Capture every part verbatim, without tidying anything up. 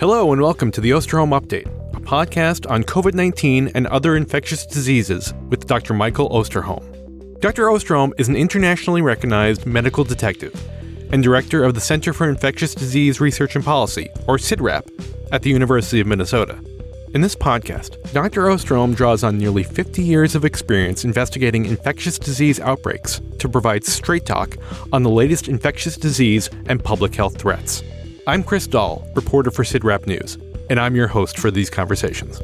Hello and welcome to the Osterholm Update, a podcast on covid nineteen and other infectious diseases with Doctor Michael Osterholm. Doctor Osterholm is an internationally recognized medical detective and director of the Center for Infectious Disease Research and Policy, or C I D R A P, at the University of Minnesota. In this podcast, Doctor Osterholm draws on nearly fifty years of experience investigating infectious disease outbreaks to provide straight talk on the latest infectious disease and public health threats. I'm Chris Dahl, reporter for C I D R A P News, and I'm your host for these conversations.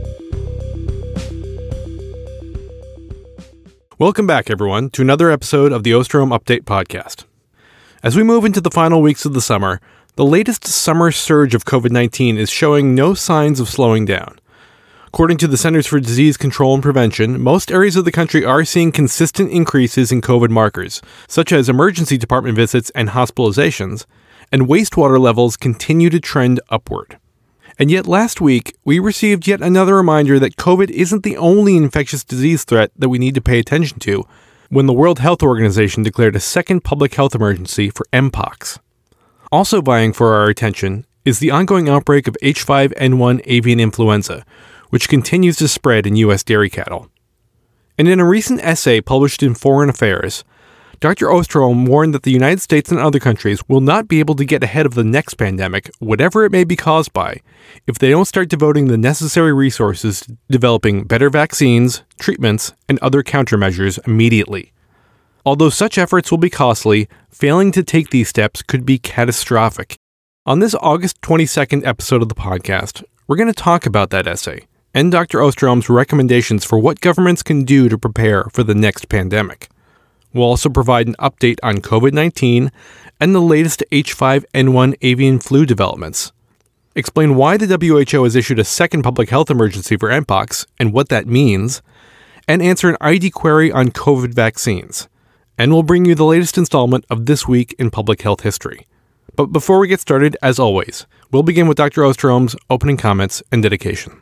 Welcome back, everyone, to another episode of the Osterholm Update podcast. As we move into the final weeks of the summer, the latest summer surge of covid nineteen is showing no signs of slowing down. According to the Centers for Disease Control and Prevention, most areas of the country are seeing consistent increases in COVID markers, such as emergency department visits and hospitalizations, and wastewater levels continue to trend upward. And yet last week, we received yet another reminder that COVID isn't the only infectious disease threat that we need to pay attention to when the World Health Organization declared a second public health emergency for mpox. Also vying for our attention is the ongoing outbreak of H five N one avian influenza, which continues to spread in U S dairy cattle. And in a recent essay published in Foreign Affairs, Doctor Osterholm warned that the United States and other countries will not be able to get ahead of the next pandemic, whatever it may be caused by, if they don't start devoting the necessary resources to developing better vaccines, treatments, and other countermeasures immediately. Although such efforts will be costly, failing to take these steps could be catastrophic. On this August twenty-second episode of the podcast, we're going to talk about that essay and Doctor Osterholm's recommendations for what governments can do to prepare for the next pandemic. We'll also provide an update on covid nineteen and the latest H five N one avian flu developments, explain why the W H O has issued a second public health emergency for mpox and what that means, and answer an I D query on COVID vaccines. And we'll bring you the latest installment of This Week in Public Health History. But before we get started, as always, we'll begin with Doctor Osterholm's opening comments and dedication.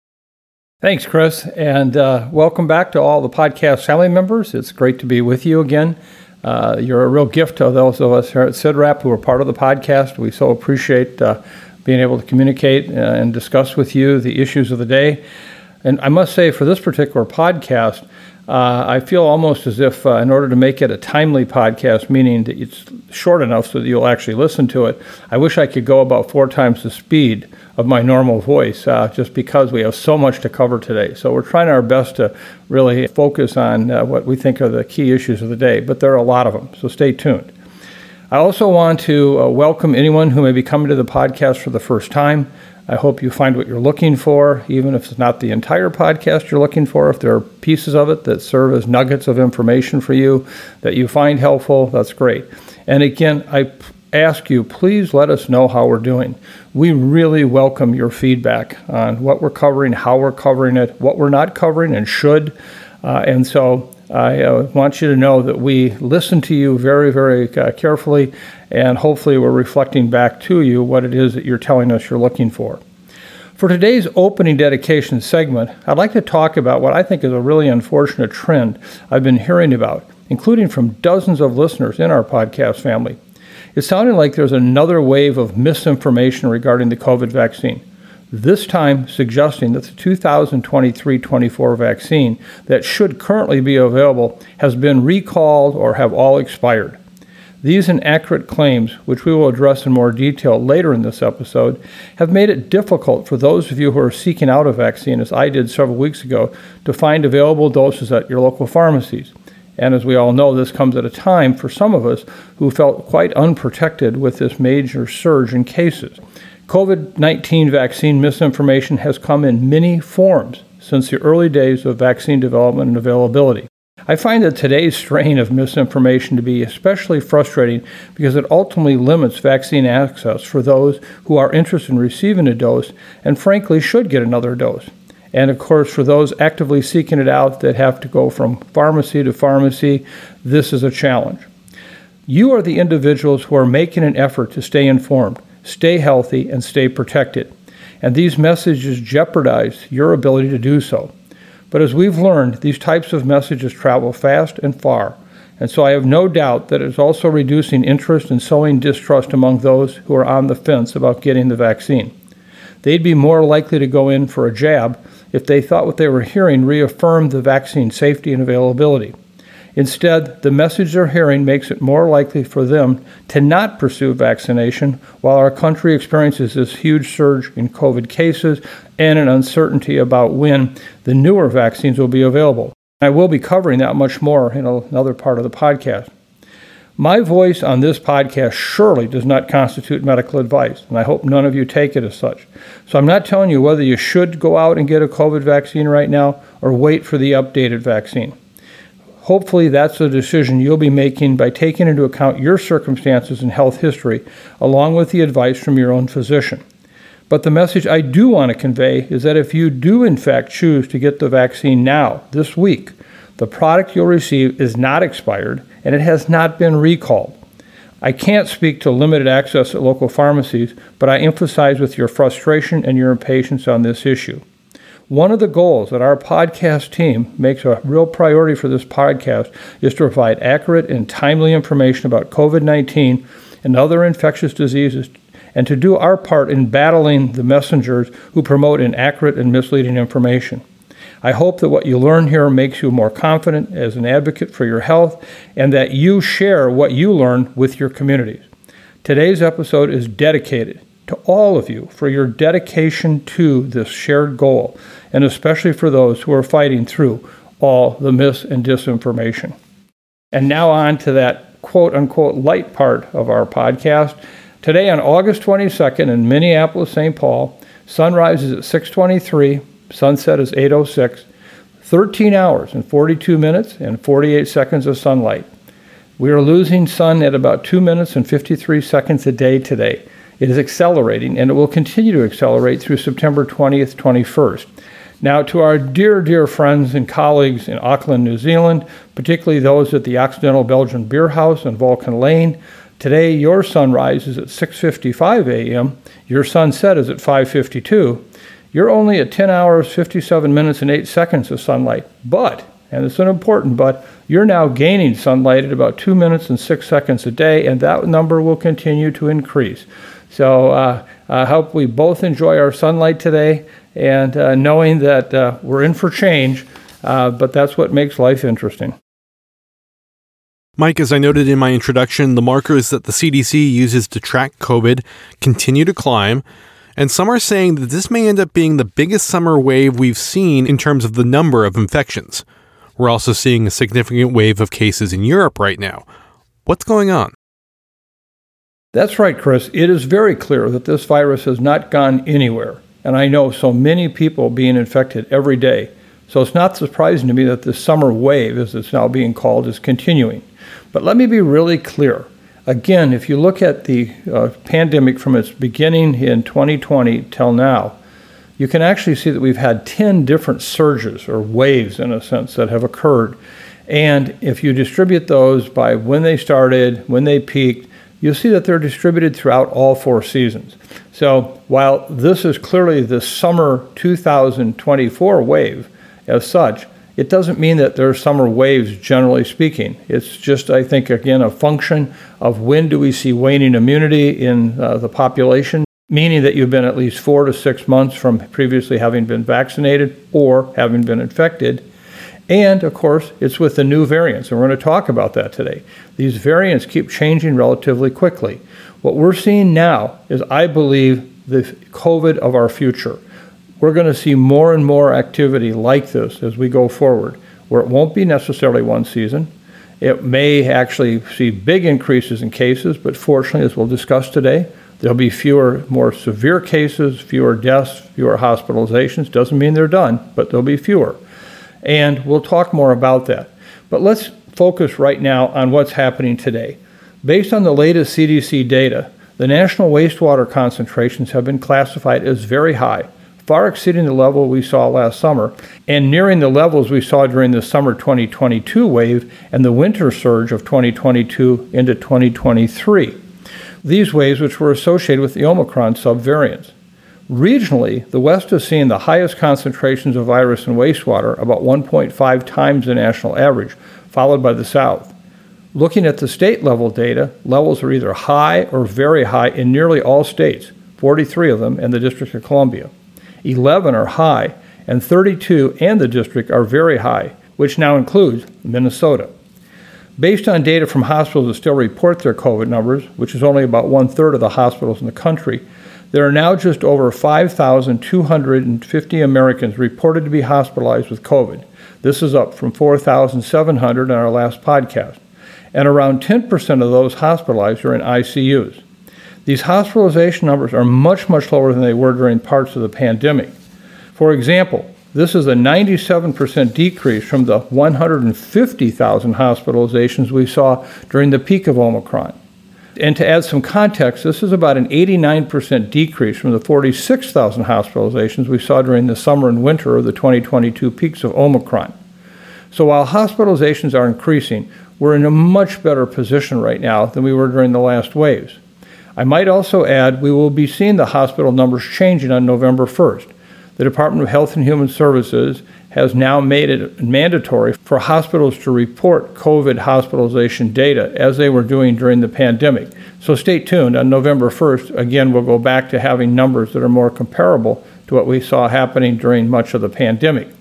Thanks, Chris, and uh, welcome back to all the podcast family members. It's great to be with you again. Uh, you're a real gift to those of us here at C I D R A P who are part of the podcast. We so appreciate uh, being able to communicate uh, and discuss with you the issues of the day. And I must say, for this particular podcast, uh, I feel almost as if uh, in order to make it a timely podcast, meaning that it's short enough so that you'll actually listen to it, I wish I could go about four times the speed of my normal voice, uh, just because we have so much to cover today. So we're trying our best to really focus on uh, what we think are the key issues of the day, but there are a lot of them, so stay tuned. I also want to uh, welcome anyone who may be coming to the podcast for the first time. I hope you find what you're looking for, even if it's not the entire podcast you're looking for. If there are pieces of it that serve as nuggets of information for you that you find helpful, that's great. And again, I ask you, please let us know how we're doing. We really welcome your feedback on what we're covering, how we're covering it, what we're not covering and should. Uh, and so I uh, want you to know that we listen to you very, very uh, carefully, and hopefully we're reflecting back to you what it is that you're telling us you're looking for. For today's opening dedication segment, I'd like to talk about what I think is a really unfortunate trend I've been hearing about, including from dozens of listeners in our podcast family. It's sounding like there's another wave of misinformation regarding the COVID vaccine, this time suggesting that the two thousand twenty-three twenty-four vaccine that should currently be available has been recalled or have all expired. These inaccurate claims, which we will address in more detail later in this episode, have made it difficult for those of you who are seeking out a vaccine, as I did several weeks ago, to find available doses at your local pharmacies. And as we all know, this comes at a time for some of us who felt quite unprotected with this major surge in cases. covid nineteen vaccine misinformation has come in many forms since the early days of vaccine development and availability. I find that today's strain of misinformation to be especially frustrating because it ultimately limits vaccine access for those who are interested in receiving a dose and frankly should get another dose. And of course, for those actively seeking it out that have to go from pharmacy to pharmacy, this is a challenge. You are the individuals who are making an effort to stay informed, stay healthy, and stay protected. And these messages jeopardize your ability to do so. But as we've learned, these types of messages travel fast and far. And so I have no doubt that it's also reducing interest and sowing distrust among those who are on the fence about getting the vaccine. they'd be more likely to go in for a jab if they thought what they were hearing reaffirmed the vaccine safety and availability. Instead, the message they're hearing makes it more likely for them to not pursue vaccination while our country experiences this huge surge in COVID cases and an uncertainty about when the newer vaccines will be available. I will be covering that much more in another part of the podcast. My voice on this podcast surely does not constitute medical advice, and I hope none of you take it as such. So I'm not telling you whether you should go out and get a COVID vaccine right now or wait for the updated vaccine. Hopefully that's a decision you'll be making by taking into account your circumstances and health history, along with the advice from your own physician. But the message I do want to convey is that if you do in fact choose to get the vaccine now, this week, the product you'll receive is not expired and it has not been recalled. I can't speak to limited access at local pharmacies, but I empathize with your frustration and your impatience on this issue. One of the goals that our podcast team makes a real priority for this podcast is to provide accurate and timely information about COVID nineteen and other infectious diseases, and to do our part in battling the messengers who promote inaccurate and misleading information. I hope that what you learn here makes you more confident as an advocate for your health and that you share what you learn with your communities. Today's episode is dedicated to all of you for your dedication to this shared goal, and especially for those who are fighting through all the mis and disinformation. And now on to that quote-unquote light part of our podcast. Today on August twenty-second in Minneapolis, Saint Paul, sunrise is at six twenty-three, sunset is eight oh six, thirteen hours and forty-two minutes and forty-eight seconds of sunlight. We are losing sun at about two minutes and fifty-three seconds a day today. It is accelerating, and it will continue to accelerate through September twentieth, twenty-first. Now, to our dear, dear friends and colleagues in Auckland, New Zealand, particularly those at the Occidental Belgian Beer House on Vulcan Lane, today your sunrise is at six fifty-five a.m., your sunset is at five fifty-two. You're only at ten hours, fifty-seven minutes, and eight seconds of sunlight. But, and it's an important but, you're now gaining sunlight at about two minutes and six seconds a day, and that number will continue to increase. So uh, I hope we both enjoy our sunlight today, and uh, knowing that uh, we're in for change, uh, but that's what makes life interesting. Mike, as I noted in my introduction, the markers that the C D C uses to track COVID continue to climb, and some are saying that this may end up being the biggest summer wave we've seen in terms of the number of infections. We're also seeing a significant wave of cases in Europe right now. What's going on? That's right, Chris. It is very clear that this virus has not gone anywhere, and I know so many people being infected every day. So it's not surprising to me that this summer wave, as it's now being called, is continuing. But let me be really clear. Again, if you look at the uh, pandemic from its beginning in twenty twenty till now, you can actually see that we've had ten different surges or waves, in a sense, that have occurred. And if you distribute those by when they started, when they peaked, you'll see that they're distributed throughout all four seasons. So while this is clearly the summer two thousand twenty-four wave as such, it doesn't mean that there are summer waves, generally speaking. It's just, I think, again, a function of when do we see waning immunity in uh, the population, meaning that you've been at least four to six months from previously having been vaccinated or having been infected. And, of course, it's with the new variants, and we're going to talk about that today. These variants keep changing relatively quickly. What we're seeing now is, I believe, the COVID of our future. We're going to see more and more activity like this as we go forward, where it won't be necessarily one season. It may actually see big increases in cases, but fortunately, as we'll discuss today, there'll be fewer, more severe cases, fewer deaths, fewer hospitalizations. Doesn't mean they're done, but there'll be fewer. And we'll talk more about that. But let's focus right now on what's happening today. Based on the latest C D C data, the national wastewater concentrations have been classified as very high, far exceeding the level we saw last summer, and nearing the levels we saw during the summer twenty twenty-two wave and the winter surge of twenty twenty-two into twenty twenty-three. These waves, which were associated with the Omicron subvariants. Regionally, the West is seeing the highest concentrations of virus in wastewater, about one point five times the national average, followed by the South. Looking at the state-level data, levels are either high or very high in nearly all states, forty-three of them in the District of Columbia. eleven are high, and thirty-two and the district are very high, which now includes Minnesota. Based on data from hospitals that still report their COVID numbers, which is only about one-third of the hospitals in the country, there are now just over five thousand two hundred fifty Americans reported to be hospitalized with COVID. This is up from four thousand seven hundred in our last podcast. And around ten percent of those hospitalized are in I C Us. These hospitalization numbers are much, much lower than they were during parts of the pandemic. For example, this is a ninety-seven percent decrease from the one hundred fifty thousand hospitalizations we saw during the peak of Omicron. And to add some context, this is about an eighty-nine percent decrease from the forty-six thousand hospitalizations we saw during the summer and winter of the twenty twenty-two peaks of Omicron. So while hospitalizations are increasing, we're in a much better position right now than we were during the last waves. I might also add we will be seeing the hospital numbers changing on November first. The Department of Health and Human Services has now made it mandatory for hospitals to report COVID hospitalization data as they were doing during the pandemic. So stay tuned. On November first, again, we'll go back to having numbers that are more comparable to what we saw happening during much of the pandemic.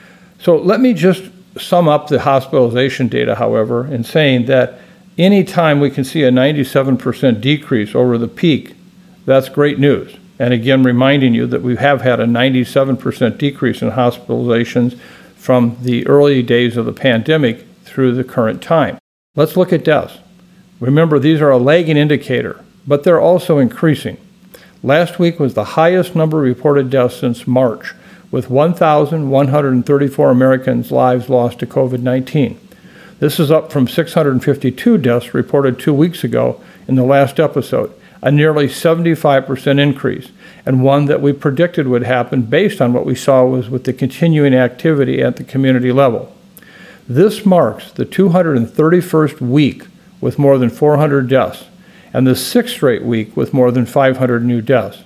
So let me just sum up the hospitalization data, however, in saying that any time we can see a ninety-seven percent decrease over the peak, that's great news. And again, reminding you that we have had a ninety-seven percent decrease in hospitalizations from the early days of the pandemic through the current time. Let's look at deaths. Remember, these are a lagging indicator, but they're also increasing. Last week was the highest number of reported deaths since March, with one thousand one hundred thirty-four Americans' lives lost to COVID nineteen. This is up from six hundred fifty-two deaths reported two weeks ago in the last episode, a nearly seventy-five percent increase, and one that we predicted would happen based on what we saw was with the continuing activity at the community level. This marks the two hundred thirty-first week with more than four hundred deaths, and the sixth straight week with more than five hundred new deaths.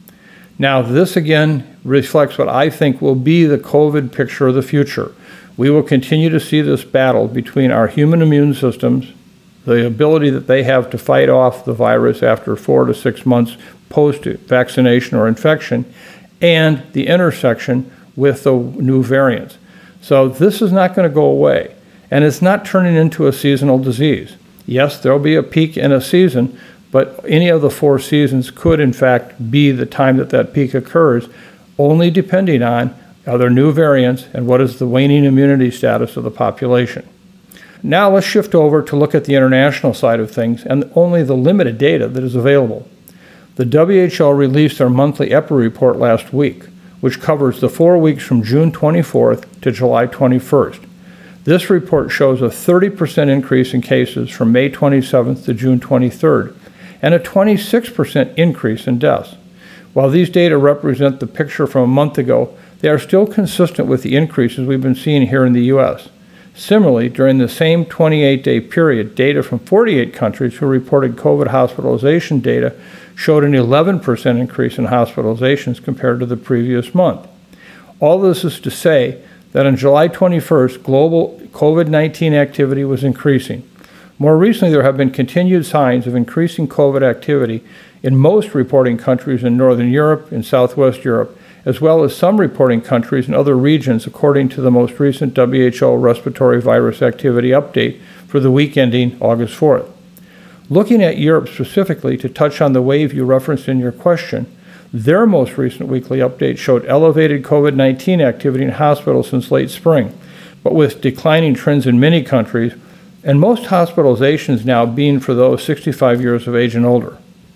Now, this again reflects what I think will be the COVID picture of the future. We will continue to see this battle between our human immune systems, the ability that they have to fight off the virus after four to six months post-vaccination or infection, and the intersection with the new variants. So this is not going to go away, and it's not turning into a seasonal disease. Yes, there'll be a peak in a season, but any of the four seasons could, in fact, be the time that that peak occurs, only depending on are there new variants and what is the waning immunity status of the population. Now let's shift over to look at the international side of things and only the limited data that is available. The W H O released their monthly EPI report last week, which covers the four weeks from June twenty-fourth to July twenty-first. This report shows a thirty percent increase in cases from May twenty-seventh to June twenty-third, and a twenty-six percent increase in deaths. While these data represent the picture from a month ago, they are still consistent with the increases we've been seeing here in the U S. Similarly, during the same twenty-eight day period, data from forty-eight countries who reported COVID hospitalization data showed an eleven percent increase in hospitalizations compared to the previous month. All this is to say that on July twenty-first, global COVID nineteen activity was increasing. More recently, there have been continued signs of increasing COVID activity in most reporting countries in Northern Europe and Southwest Europe, as well as some reporting countries in other regions, according to the most recent W H O respiratory virus activity update for the week ending August fourth. Looking at Europe specifically, to touch on the wave you referenced in your question, their most recent weekly update showed elevated COVID nineteen activity in hospitals since late spring, but with declining trends in many countries, and most hospitalizations now being for those sixty-five years of age and older.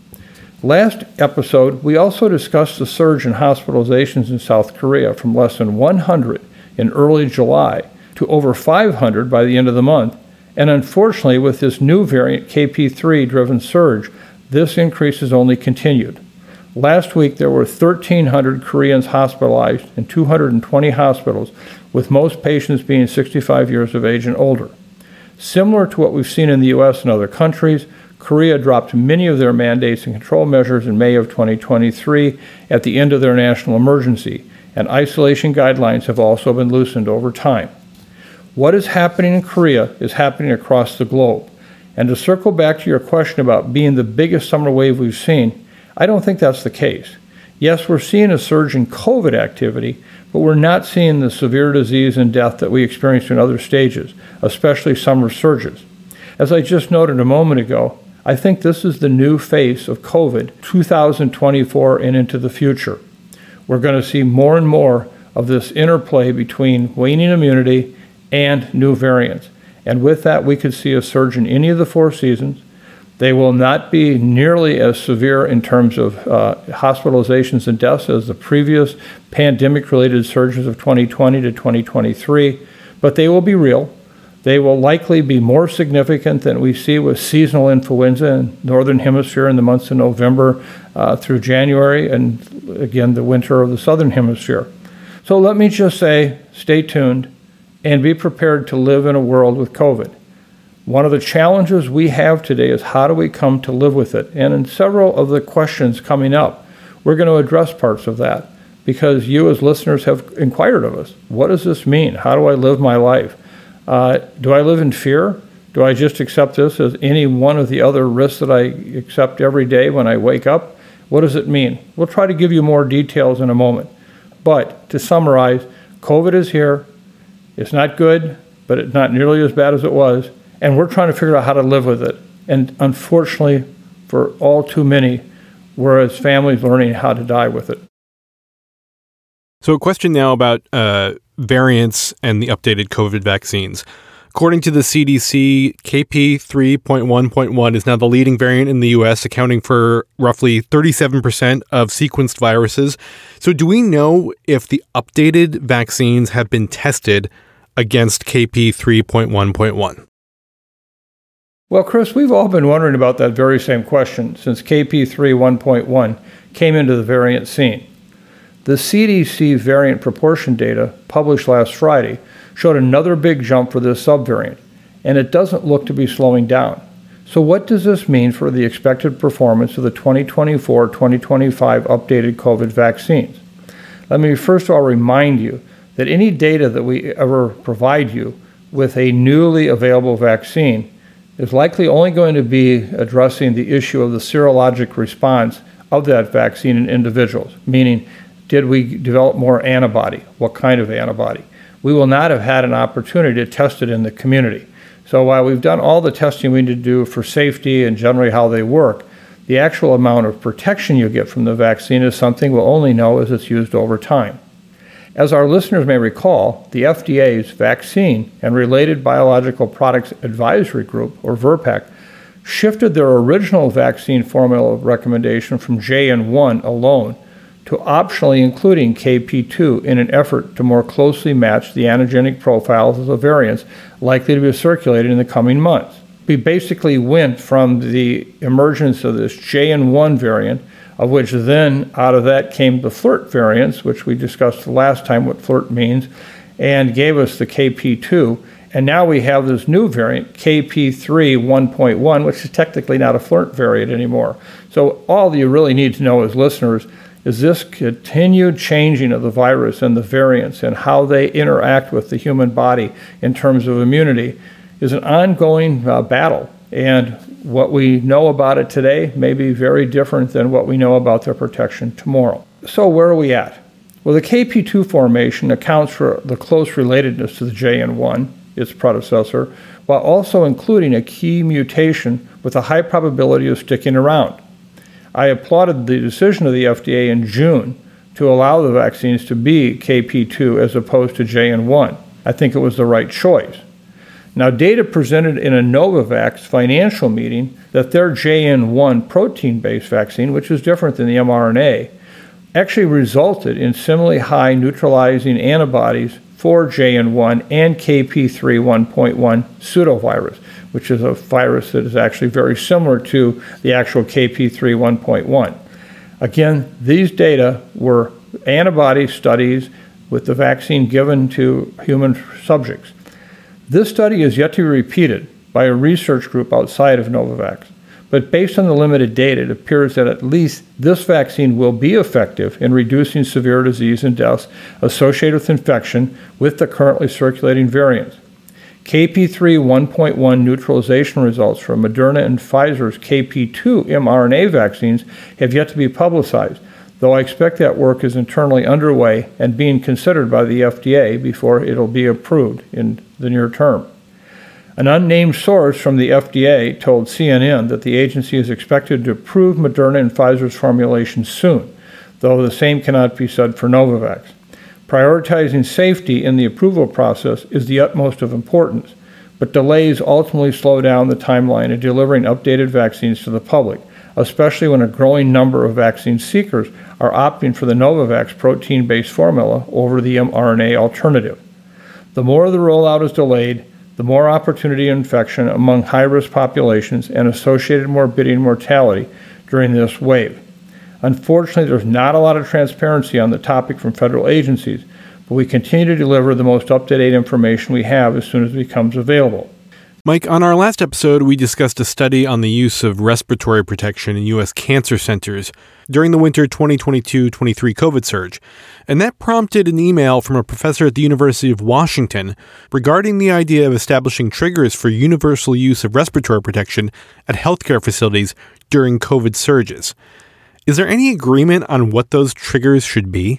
Last episode, we also discussed the surge in hospitalizations in South Korea from less than one hundred in early July to over five hundred by the end of the month, and unfortunately, with this new variant K P three-driven surge, this increase has only continued. Last week, there were thirteen hundred Koreans hospitalized in two hundred twenty hospitals, with most patients being sixty-five years of age and older. Similar to what we've seen in the U S and other countries, Korea dropped many of their mandates and control measures in May of twenty twenty-three at the end of their national emergency, and isolation guidelines have also been loosened over time. What is happening in Korea is happening across the globe. And to circle back to your question about being the biggest summer wave we've seen, I don't think that's the case. Yes, we're seeing a surge in COVID activity, but we're not seeing the severe disease and death that we experienced in other stages, especially summer surges. As I just noted a moment ago, I think this is the new face of COVID two thousand twenty-four and into the future. We're going to see more and more of this interplay between waning immunity and new variants. And with that, we could see a surge in any of the four seasons. They will not be nearly as severe in terms of uh, hospitalizations and deaths as the previous pandemic-related surges of twenty twenty to twenty twenty-three, but they will be real. They will likely be more significant than we see with seasonal influenza in the Northern Hemisphere in the months of November uh, through January, and again, the winter of the Southern Hemisphere. So let me just say, stay tuned and be prepared to live in a world with COVID. One of the challenges we have today is how do we come to live with it? And in several of the questions coming up, we're going to address parts of that because you as listeners have inquired of us. What does this mean? How do I live my life? Uh, do I live in fear? Do I just accept this as any one of the other risks that I accept every day when I wake up? What does it mean? We'll try to give you more details in a moment. But to summarize, COVID is here. It's not good, but it's not nearly as bad as it was. And we're trying to figure out how to live with it. And unfortunately, for all too many, we're as families learning how to die with it. So a question now about uh, variants and the updated COVID vaccines. According to the C D C, K P three point one point one is now the leading variant in the U S, accounting for roughly thirty-seven percent of sequenced viruses. So do we know if the updated vaccines have been tested against K P three point one point one? Well, Chris, we've all been wondering about that very same question since K P three point one point one came into the variant scene. The C D C variant proportion data published last Friday showed another big jump for this subvariant, and it doesn't look to be slowing down. So what does this mean for the expected performance of the twenty twenty-four twenty twenty-five updated COVID vaccines? Let me first of all remind you that any data that we ever provide you with a newly available vaccine is likely only going to be addressing the issue of the serologic response of that vaccine in individuals, meaning, did we develop more antibody? What kind of antibody? We will not have had an opportunity to test it in the community. So while we've done all the testing we need to do for safety and generally how they work, the actual amount of protection you get from the vaccine is something we'll only know as it's used over time. As our listeners may recall, the F D A's Vaccine and Related Biological Products Advisory Group, or V R B A C, shifted their original vaccine formula recommendation from J N one alone to optionally including K P two in an effort to more closely match the antigenic profiles of the variants likely to be circulated in the coming months. We basically went from the emergence of this J N one variant, of which then out of that came the FLIRT variants, which we discussed the last time what FLIRT means, and gave us the K P two. And now we have this new variant, K P three point one point one, which is technically not a FLIRT variant anymore. So all you really need to know as listeners is this continued changing of the virus and the variants and how they interact with the human body in terms of immunity is an ongoing uh, battle. And what we know about it today may be very different than what we know about their protection tomorrow. So where are we at? Well, the K P two formation accounts for the close relatedness to the J N one, its predecessor, while also including a key mutation with a high probability of sticking around. I applauded the decision of the F D A in June to allow the vaccines to be K P two as opposed to J N one. I think it was the right choice. Now, data presented in a Novavax financial meeting that their J N one protein-based vaccine, which is different than the mRNA, actually resulted in similarly high neutralizing antibodies for J N one and K P three point one point one pseudovirus, which is a virus that is actually very similar to the actual K P three point one point one. Again, these data were antibody studies with the vaccine given to human subjects. This study is yet to be repeated by a research group outside of Novavax, but based on the limited data, it appears that at least this vaccine will be effective in reducing severe disease and deaths associated with infection with the currently circulating variants. K P three one point one neutralization results from Moderna and Pfizer's K P two mRNA vaccines have yet to be publicized, though I expect that work is internally underway and being considered by the F D A before it'll be approved in the near term. An unnamed source from the F D A told C N N that the agency is expected to approve Moderna and Pfizer's formulations soon, though the same cannot be said for Novavax. Prioritizing safety in the approval process is the utmost of importance, but delays ultimately slow down the timeline of delivering updated vaccines to the public, especially when a growing number of vaccine seekers are opting for the Novavax protein-based formula over the mRNA alternative. The more the rollout is delayed, the more opportunity of infection among high-risk populations and associated morbidity and mortality during this wave. Unfortunately, there's not a lot of transparency on the topic from federal agencies, but we continue to deliver the most up-to-date information we have as soon as it becomes available. Mike, on our last episode, we discussed a study on the use of respiratory protection in U S cancer centers during the winter twenty twenty-two twenty-three COVID surge, and that prompted an email from a professor at the University of Washington regarding the idea of establishing triggers for universal use of respiratory protection at healthcare facilities during COVID surges. Is there any agreement on what those triggers should be?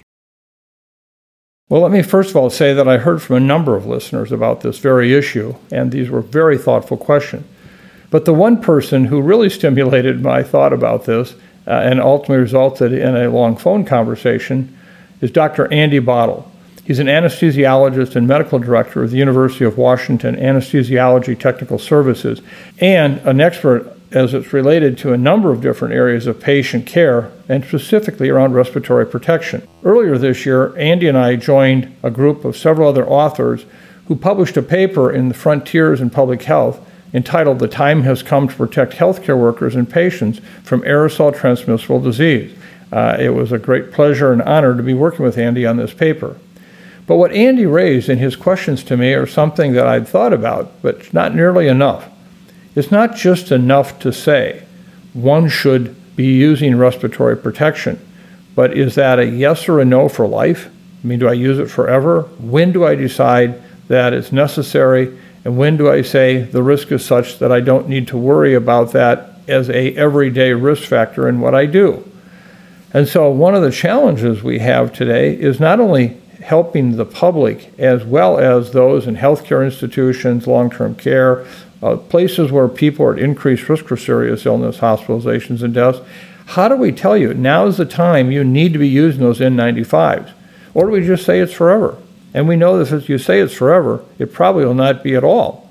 Well, let me first of all say that I heard from a number of listeners about this very issue, and these were very thoughtful questions. But the one person who really stimulated my thought about this uh, and ultimately resulted in a long phone conversation is Doctor Andy Bottle. He's an anesthesiologist and medical director of the University of Washington Anesthesiology Technical Services and an expert as it's related to a number of different areas of patient care, and specifically around respiratory protection. Earlier this year, Andy and I joined a group of several other authors who published a paper in the Frontiers in Public Health entitled "The Time Has Come to Protect Healthcare Workers and Patients from Aerosol Transmissible Disease." Uh, it was a great pleasure and honor to be working with Andy on this paper. But what Andy raised in his questions to me are something that I'd thought about, but not nearly enough. It's not just enough to say one should be using respiratory protection, but is that a yes or a no for life? I mean, do I use it forever? When do I decide that it's necessary? And when do I say the risk is such that I don't need to worry about that as a everyday risk factor in what I do? And so one of the challenges we have today is not only helping the public as well as those in healthcare institutions, long-term care, Uh, places where people are at increased risk for serious illness, hospitalizations, and deaths. How do we tell you now is the time you need to be using those N ninety-fives? Or do we just say it's forever? And we know that if you say it's forever, it probably will not be at all.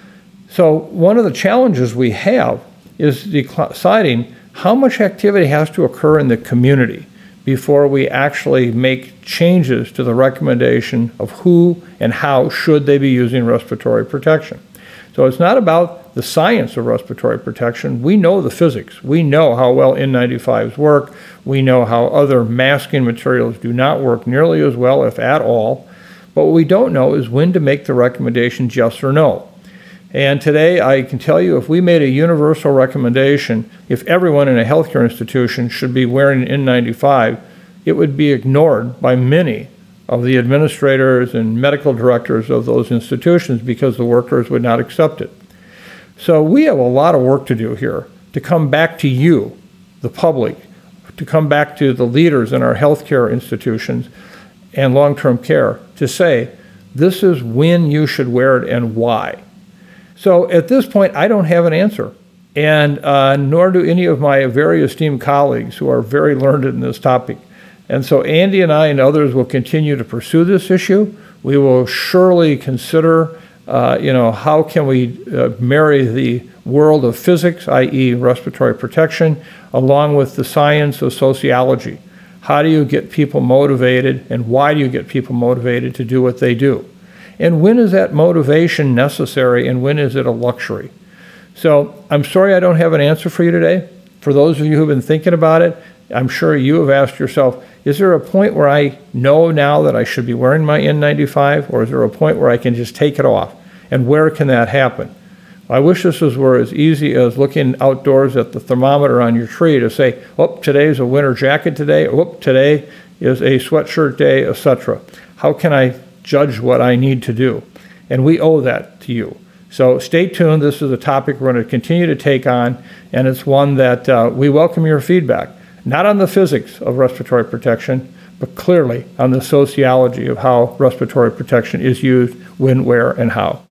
So one of the challenges we have is deciding how much activity has to occur in the community before we actually make changes to the recommendation of who and how should they be using respiratory protection. So it's not about the science of respiratory protection. We know the physics. We know how well N ninety-fives work. We know how other masking materials do not work nearly as well, if at all. But what we don't know is when to make the recommendation yes or no. And today I can tell you if we made a universal recommendation, if everyone in a healthcare institution should be wearing an N ninety-five, it would be ignored by many of the administrators and medical directors of those institutions because the workers would not accept it. So we have a lot of work to do here to come back to you, the public, to come back to the leaders in our healthcare institutions and long-term care to say, this is when you should wear it and why. So at this point, I don't have an answer, and uh, nor do any of my very esteemed colleagues who are very learned in this topic. And so Andy and I and others will continue to pursue this issue. We will surely consider, uh, you know, how can we uh, marry the world of physics, that is respiratory protection, along with the science of sociology. How do you get people motivated, and why do you get people motivated to do what they do? And when is that motivation necessary, and when is it a luxury? So I'm sorry I don't have an answer for you today. For those of you who have been thinking about it, I'm sure you have asked yourself, is there a point where I know now that I should be wearing my N ninety-five, or is there a point where I can just take it off? And where can that happen? I wish this was were as easy as looking outdoors at the thermometer on your tree to say, oh, today's a winter jacket today, oh, today is a sweatshirt day, et cetera. How can I judge what I need to do? and we owe that to you. So stay tuned. This is a topic we're going to continue to take on, and it's one that uh, we welcome your feedback, not on the physics of respiratory protection, but clearly on the sociology of how respiratory protection is used, when, where, and how.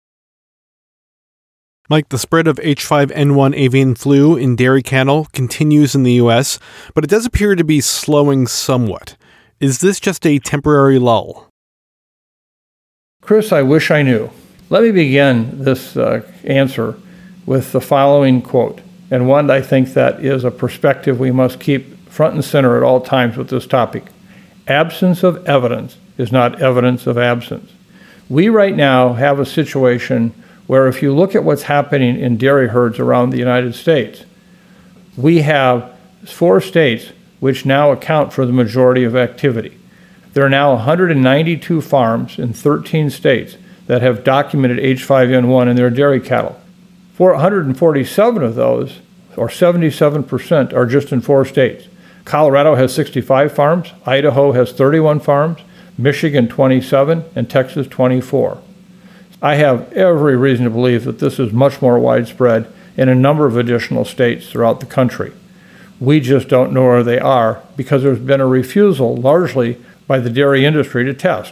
Mike, the spread of H five N one avian flu in dairy cattle continues in the U S, but it does appear to be slowing somewhat. Is this just a temporary lull? Chris, I wish I knew. Let me begin this uh, answer with the following quote, and one I think that is a perspective we must keep front and center at all times with this topic. Absence of evidence is not evidence of absence. We right now have a situation where if you look at what's happening in dairy herds around the United States, we have four states which now account for the majority of activity. There are now one hundred ninety-two farms in thirteen states that have documented H five N one in their dairy cattle. four hundred forty-seven of those, or seventy-seven percent, are just in four states. Colorado has sixty-five farms, Idaho has thirty-one farms, Michigan twenty-seven, and Texas twenty-four. I have every reason to believe that this is much more widespread in a number of additional states throughout the country. We just don't know where they are because there's been a refusal largely by the dairy industry to test.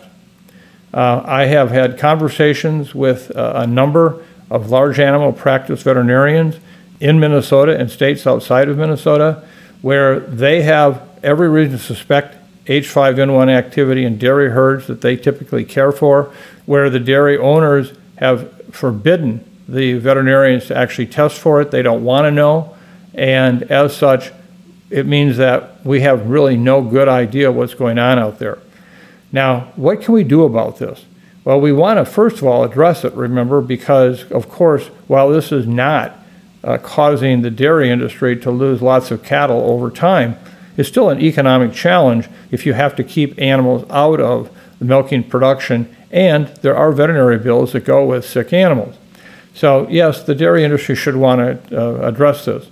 Uh, I have had conversations with uh, a number of large animal practice veterinarians in Minnesota and states outside of Minnesota where they have every reason to suspect H five N one activity in dairy herds that they typically care for, where the dairy owners have forbidden the veterinarians to actually test for it. They don't want to know, and as such, it means that we have really no good idea what's going on out there. Now, what can we do about this? Well, we want to, first of all, address it, remember, because, of course, while this is not uh, causing the dairy industry to lose lots of cattle over time, it's still an economic challenge if you have to keep animals out of the milking production, and there are veterinary bills that go with sick animals. So, yes, the dairy industry should want to uh, address this.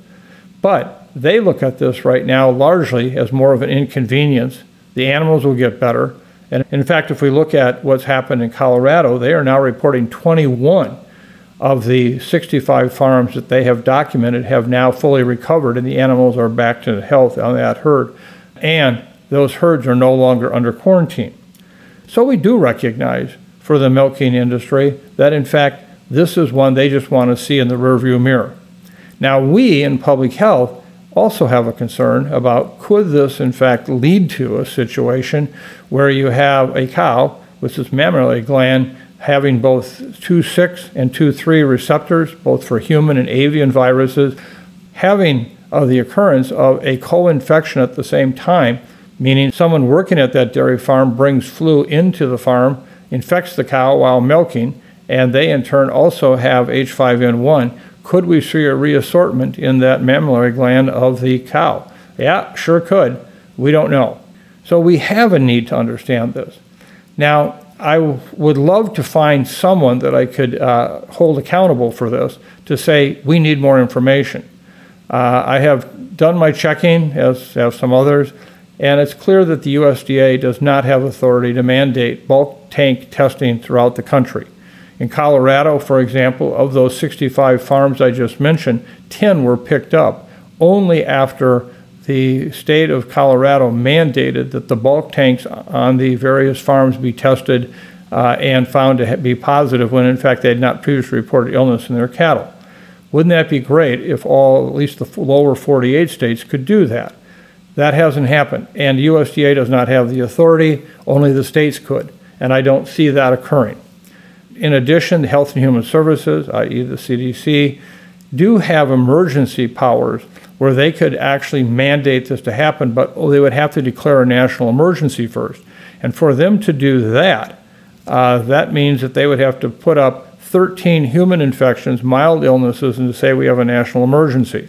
But they look at this right now largely as more of an inconvenience. The animals will get better. And in fact, if we look at what's happened in Colorado, they are now reporting twenty-one of the sixty-five farms that they have documented have now fully recovered, and the animals are back to health on that herd. And those herds are no longer under quarantine. So we do recognize for the milking industry that, in fact, this is one they just want to see in the rearview mirror. Now, we in public health also have a concern about could this, in fact, lead to a situation where you have a cow with this mammary gland having both two six and two three receptors, both for human and avian viruses, having uh, the occurrence of a co-infection at the same time, meaning someone working at that dairy farm brings flu into the farm, infects the cow while milking, and they in turn also have H five N one. Could we see a reassortment in that mammary gland of the cow? Yeah, sure could. We don't know. So we have a need to understand this. Now, I w- would love to find someone that I could uh, hold accountable for this to say we need more information. Uh, I have done my checking, as have some others, and it's clear that the U S D A does not have authority to mandate bulk tank testing throughout the country. In Colorado, for example, of those sixty-five farms I just mentioned, ten were picked up only after the state of Colorado mandated that the bulk tanks on the various farms be tested uh, and found to be positive when, in fact, they had not previously reported illness in their cattle. Wouldn't that be great if all, at least the lower forty-eight states could do that? That hasn't happened, and U S D A does not have the authority, only the states could, and I don't see that occurring. In addition, the Health and Human Services, that is the C D C, do have emergency powers where they could actually mandate this to happen, but oh, they would have to declare a national emergency first. And for them to do that, uh, that means that they would have to put up thirteen human infections, mild illnesses, and to say we have a national emergency.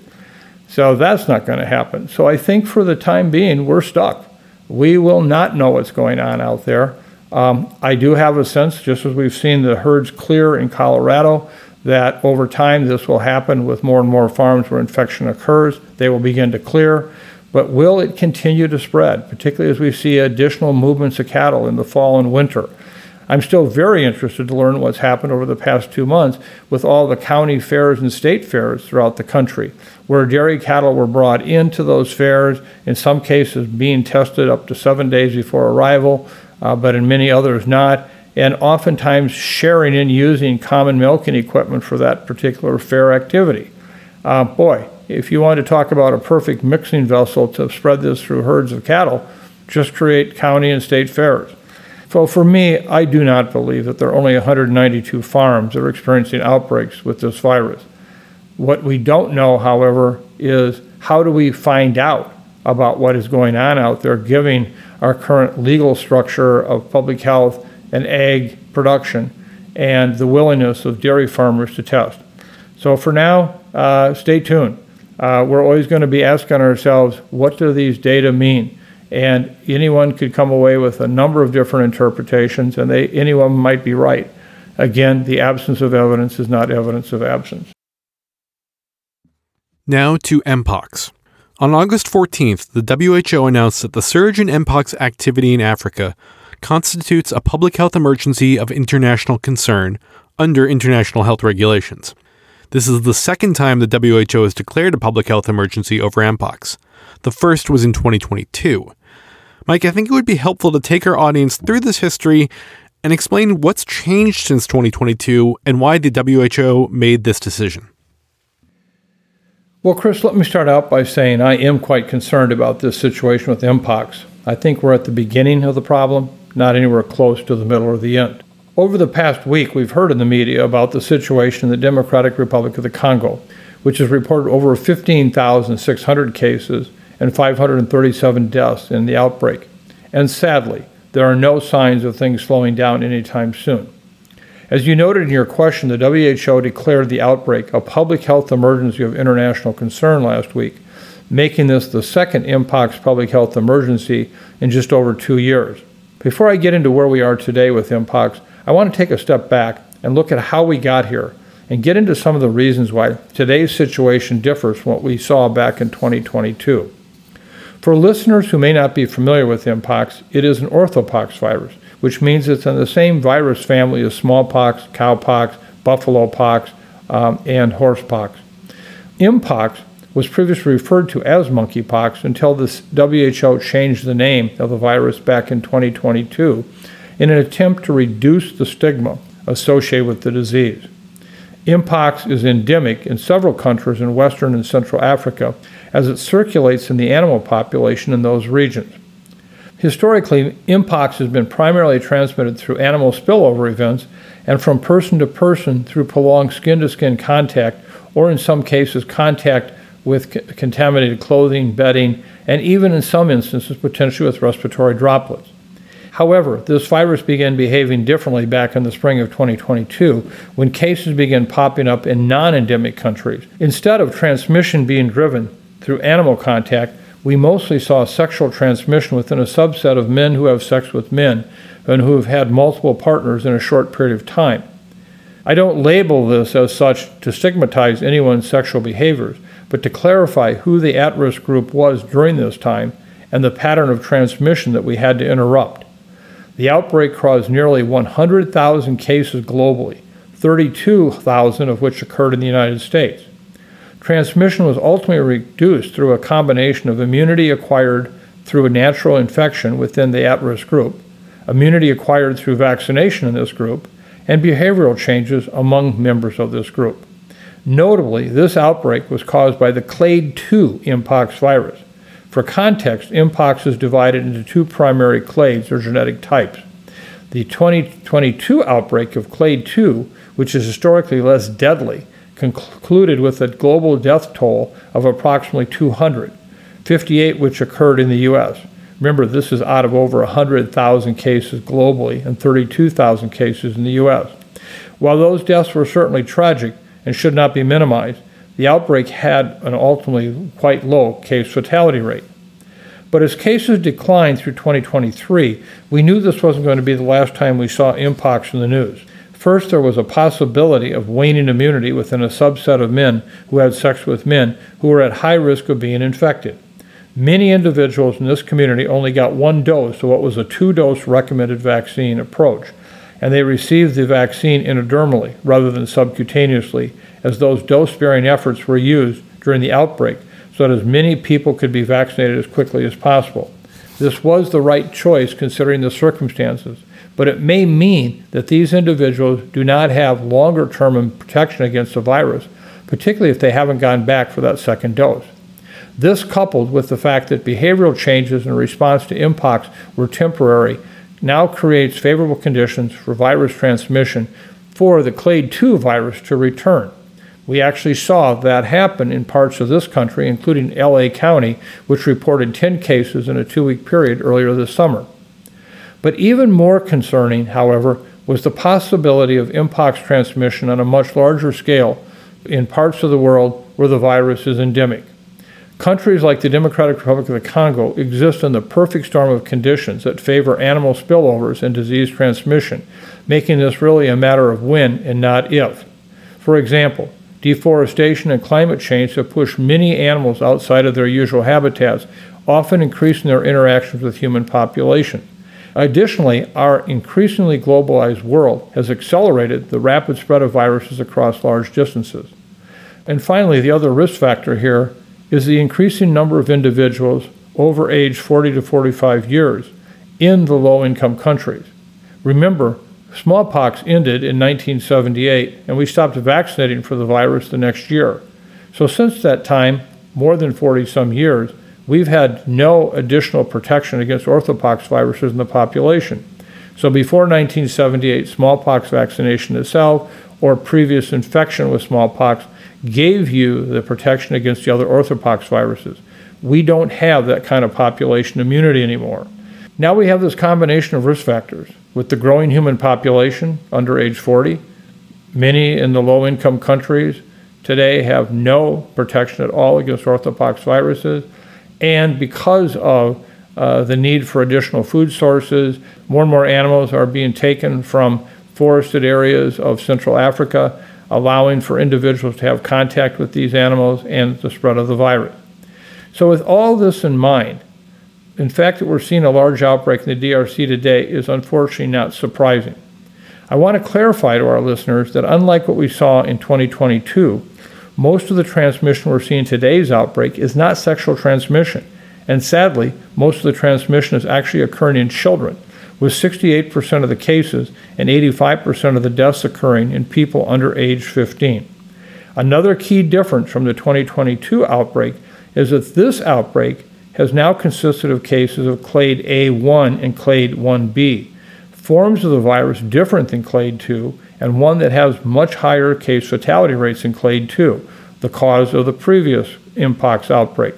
So that's not going to happen. So I think for the time being, we're stuck. We will not know what's going on out there. Um, I do have a sense, just as we've seen the herds clear in Colorado, that over time this will happen with more and more farms where infection occurs. They will begin to clear. But will it continue to spread, particularly as we see additional movements of cattle in the fall and winter? I'm still very interested to learn what's happened over the past two months with all the county fairs and state fairs throughout the country, where dairy cattle were brought into those fairs, in some cases being tested up to seven days before arrival, uh, but in many others not, and oftentimes sharing and using common milking equipment for that particular fair activity. Uh, boy, if you want to talk about a perfect mixing vessel to spread this through herds of cattle, just create county and state fairs. So for me, I do not believe that there are only one hundred ninety-two farms that are experiencing outbreaks with this virus. What we don't know, however, is how do we find out about what is going on out there, given our current legal structure of public health and ag production and the willingness of dairy farmers to test. So for now, uh, stay tuned. Uh, we're always going to be asking ourselves, what do these data mean? And anyone could come away with a number of different interpretations, and they, anyone might be right. Again, the absence of evidence is not evidence of absence. Now to Mpox. On August fourteenth, the W H O announced that the surge in Mpox activity in Africa constitutes a public health emergency of international concern under international health regulations. This is the second time the W H O has declared a public health emergency over Mpox. The first was in twenty twenty-two. Mike, I think it would be helpful to take our audience through this history and explain what's changed since twenty twenty-two and why the W H O made this decision. Well, Chris, let me start out by saying I am quite concerned about this situation with Mpox. I think we're at the beginning of the problem, not anywhere close to the middle or the end. Over the past week, we've heard in the media about the situation in the Democratic Republic of the Congo, which has reported over fifteen thousand six hundred cases and five hundred thirty-seven deaths in the outbreak. And sadly, there are no signs of things slowing down anytime soon. As you noted in your question, the W H O declared the outbreak a public health emergency of international concern last week, making this the second Mpox public health emergency in just over two years. Before I get into where we are today with Mpox, I want to take a step back and look at how we got here and get into some of the reasons why today's situation differs from what we saw back in twenty twenty-two. For listeners who may not be familiar with Mpox, it is an orthopox virus, which means it's in the same virus family as smallpox, cowpox, buffalo pox, um, and horsepox. Mpox was previously referred to as monkeypox until the W H O changed the name of the virus back in twenty twenty-two in an attempt to reduce the stigma associated with the disease. Mpox is endemic in several countries in Western and Central Africa as it circulates in the animal population in those regions. Historically, Mpox has been primarily transmitted through animal spillover events and from person to person through prolonged skin-to-skin contact, or in some cases contact with c- contaminated clothing, bedding, and even in some instances potentially with respiratory droplets. However, this virus began behaving differently back in the spring of twenty twenty-two when cases began popping up in non-endemic countries. Instead of transmission being driven through animal contact, we mostly saw sexual transmission within a subset of men who have sex with men and who have had multiple partners in a short period of time. I don't label this as such to stigmatize anyone's sexual behaviors, but to clarify who the at-risk group was during this time and the pattern of transmission that we had to interrupt. The outbreak caused nearly one hundred thousand cases globally, thirty-two thousand of which occurred in the United States. Transmission was ultimately reduced through a combination of immunity acquired through a natural infection within the at-risk group, immunity acquired through vaccination in this group, and behavioral changes among members of this group. Notably, this outbreak was caused by the clade two Mpox virus. For context, Mpox is divided into two primary clades or genetic types. The twenty twenty-two outbreak of clade two, which is historically less deadly, concluded with a global death toll of approximately two hundred, fifty-eight which occurred in the U S. Remember, this is out of over one hundred thousand cases globally and thirty-two thousand cases in the U S. While those deaths were certainly tragic and should not be minimized, the outbreak had an ultimately quite low case fatality rate. But as cases declined through twenty twenty-three, we knew this wasn't going to be the last time we saw Mpox in the news. First, there was a possibility of waning immunity within a subset of men who had sex with men who were at high risk of being infected. Many individuals in this community only got one dose of what was a two-dose recommended vaccine approach. and they received the vaccine intradermally rather than subcutaneously, as those dose-sparing efforts were used during the outbreak so that as many people could be vaccinated as quickly as possible. This was the right choice considering the circumstances, but it may mean that these individuals do not have longer-term protection against the virus, particularly if they haven't gone back for that second dose. This, coupled with the fact that behavioral changes in response to mpox were temporary, now creates favorable conditions for virus transmission for the clade two virus to return. We actually saw that happen in parts of this country, including L A County, which reported ten cases in a two-week period earlier this summer. But even more concerning, however, was the possibility of mpox transmission on a much larger scale in parts of the world where the virus is endemic. Countries like the Democratic Republic of the Congo exist in the perfect storm of conditions that favor animal spillovers and disease transmission, making this really a matter of when and not if. For example, deforestation and climate change have pushed many animals outside of their usual habitats, often increasing their interactions with human population. Additionally, our increasingly globalized world has accelerated the rapid spread of viruses across large distances. And finally, the other risk factor here is the increasing number of individuals over age forty to forty-five years in the low-income countries. Remember, smallpox ended in nineteen seventy-eight, and we stopped vaccinating for the virus the next year. So since that time, more than forty-some years, we've had no additional protection against orthopox viruses in the population. So before nineteen seventy-eight, smallpox vaccination itself or previous infection with smallpox gave you the protection against the other orthopox viruses. We don't have that kind of population immunity anymore. Now we have this combination of risk factors with the growing human population under age forty. Many in the low-income countries today have no protection at all against orthopox viruses. And because of uh, the need for additional food sources, more and more animals are being taken from forested areas of Central Africa, allowing for individuals to have contact with these animals and the spread of the virus. So with all this in mind, in fact that we're seeing a large outbreak in the D R C today is unfortunately not surprising. I want to clarify to our listeners that unlike what we saw in twenty twenty-two, most of the transmission we're seeing in today's outbreak is not sexual transmission. And sadly, most of the transmission is actually occurring in children, with sixty-eight percent of the cases and eighty-five percent of the deaths occurring in people under age fifteen. Another key difference from the twenty twenty-two outbreak is that this outbreak has now consisted of cases of clade A one and clade one B, forms of the virus different than clade two, and one that has much higher case fatality rates than clade two, the cause of the previous mpox outbreak.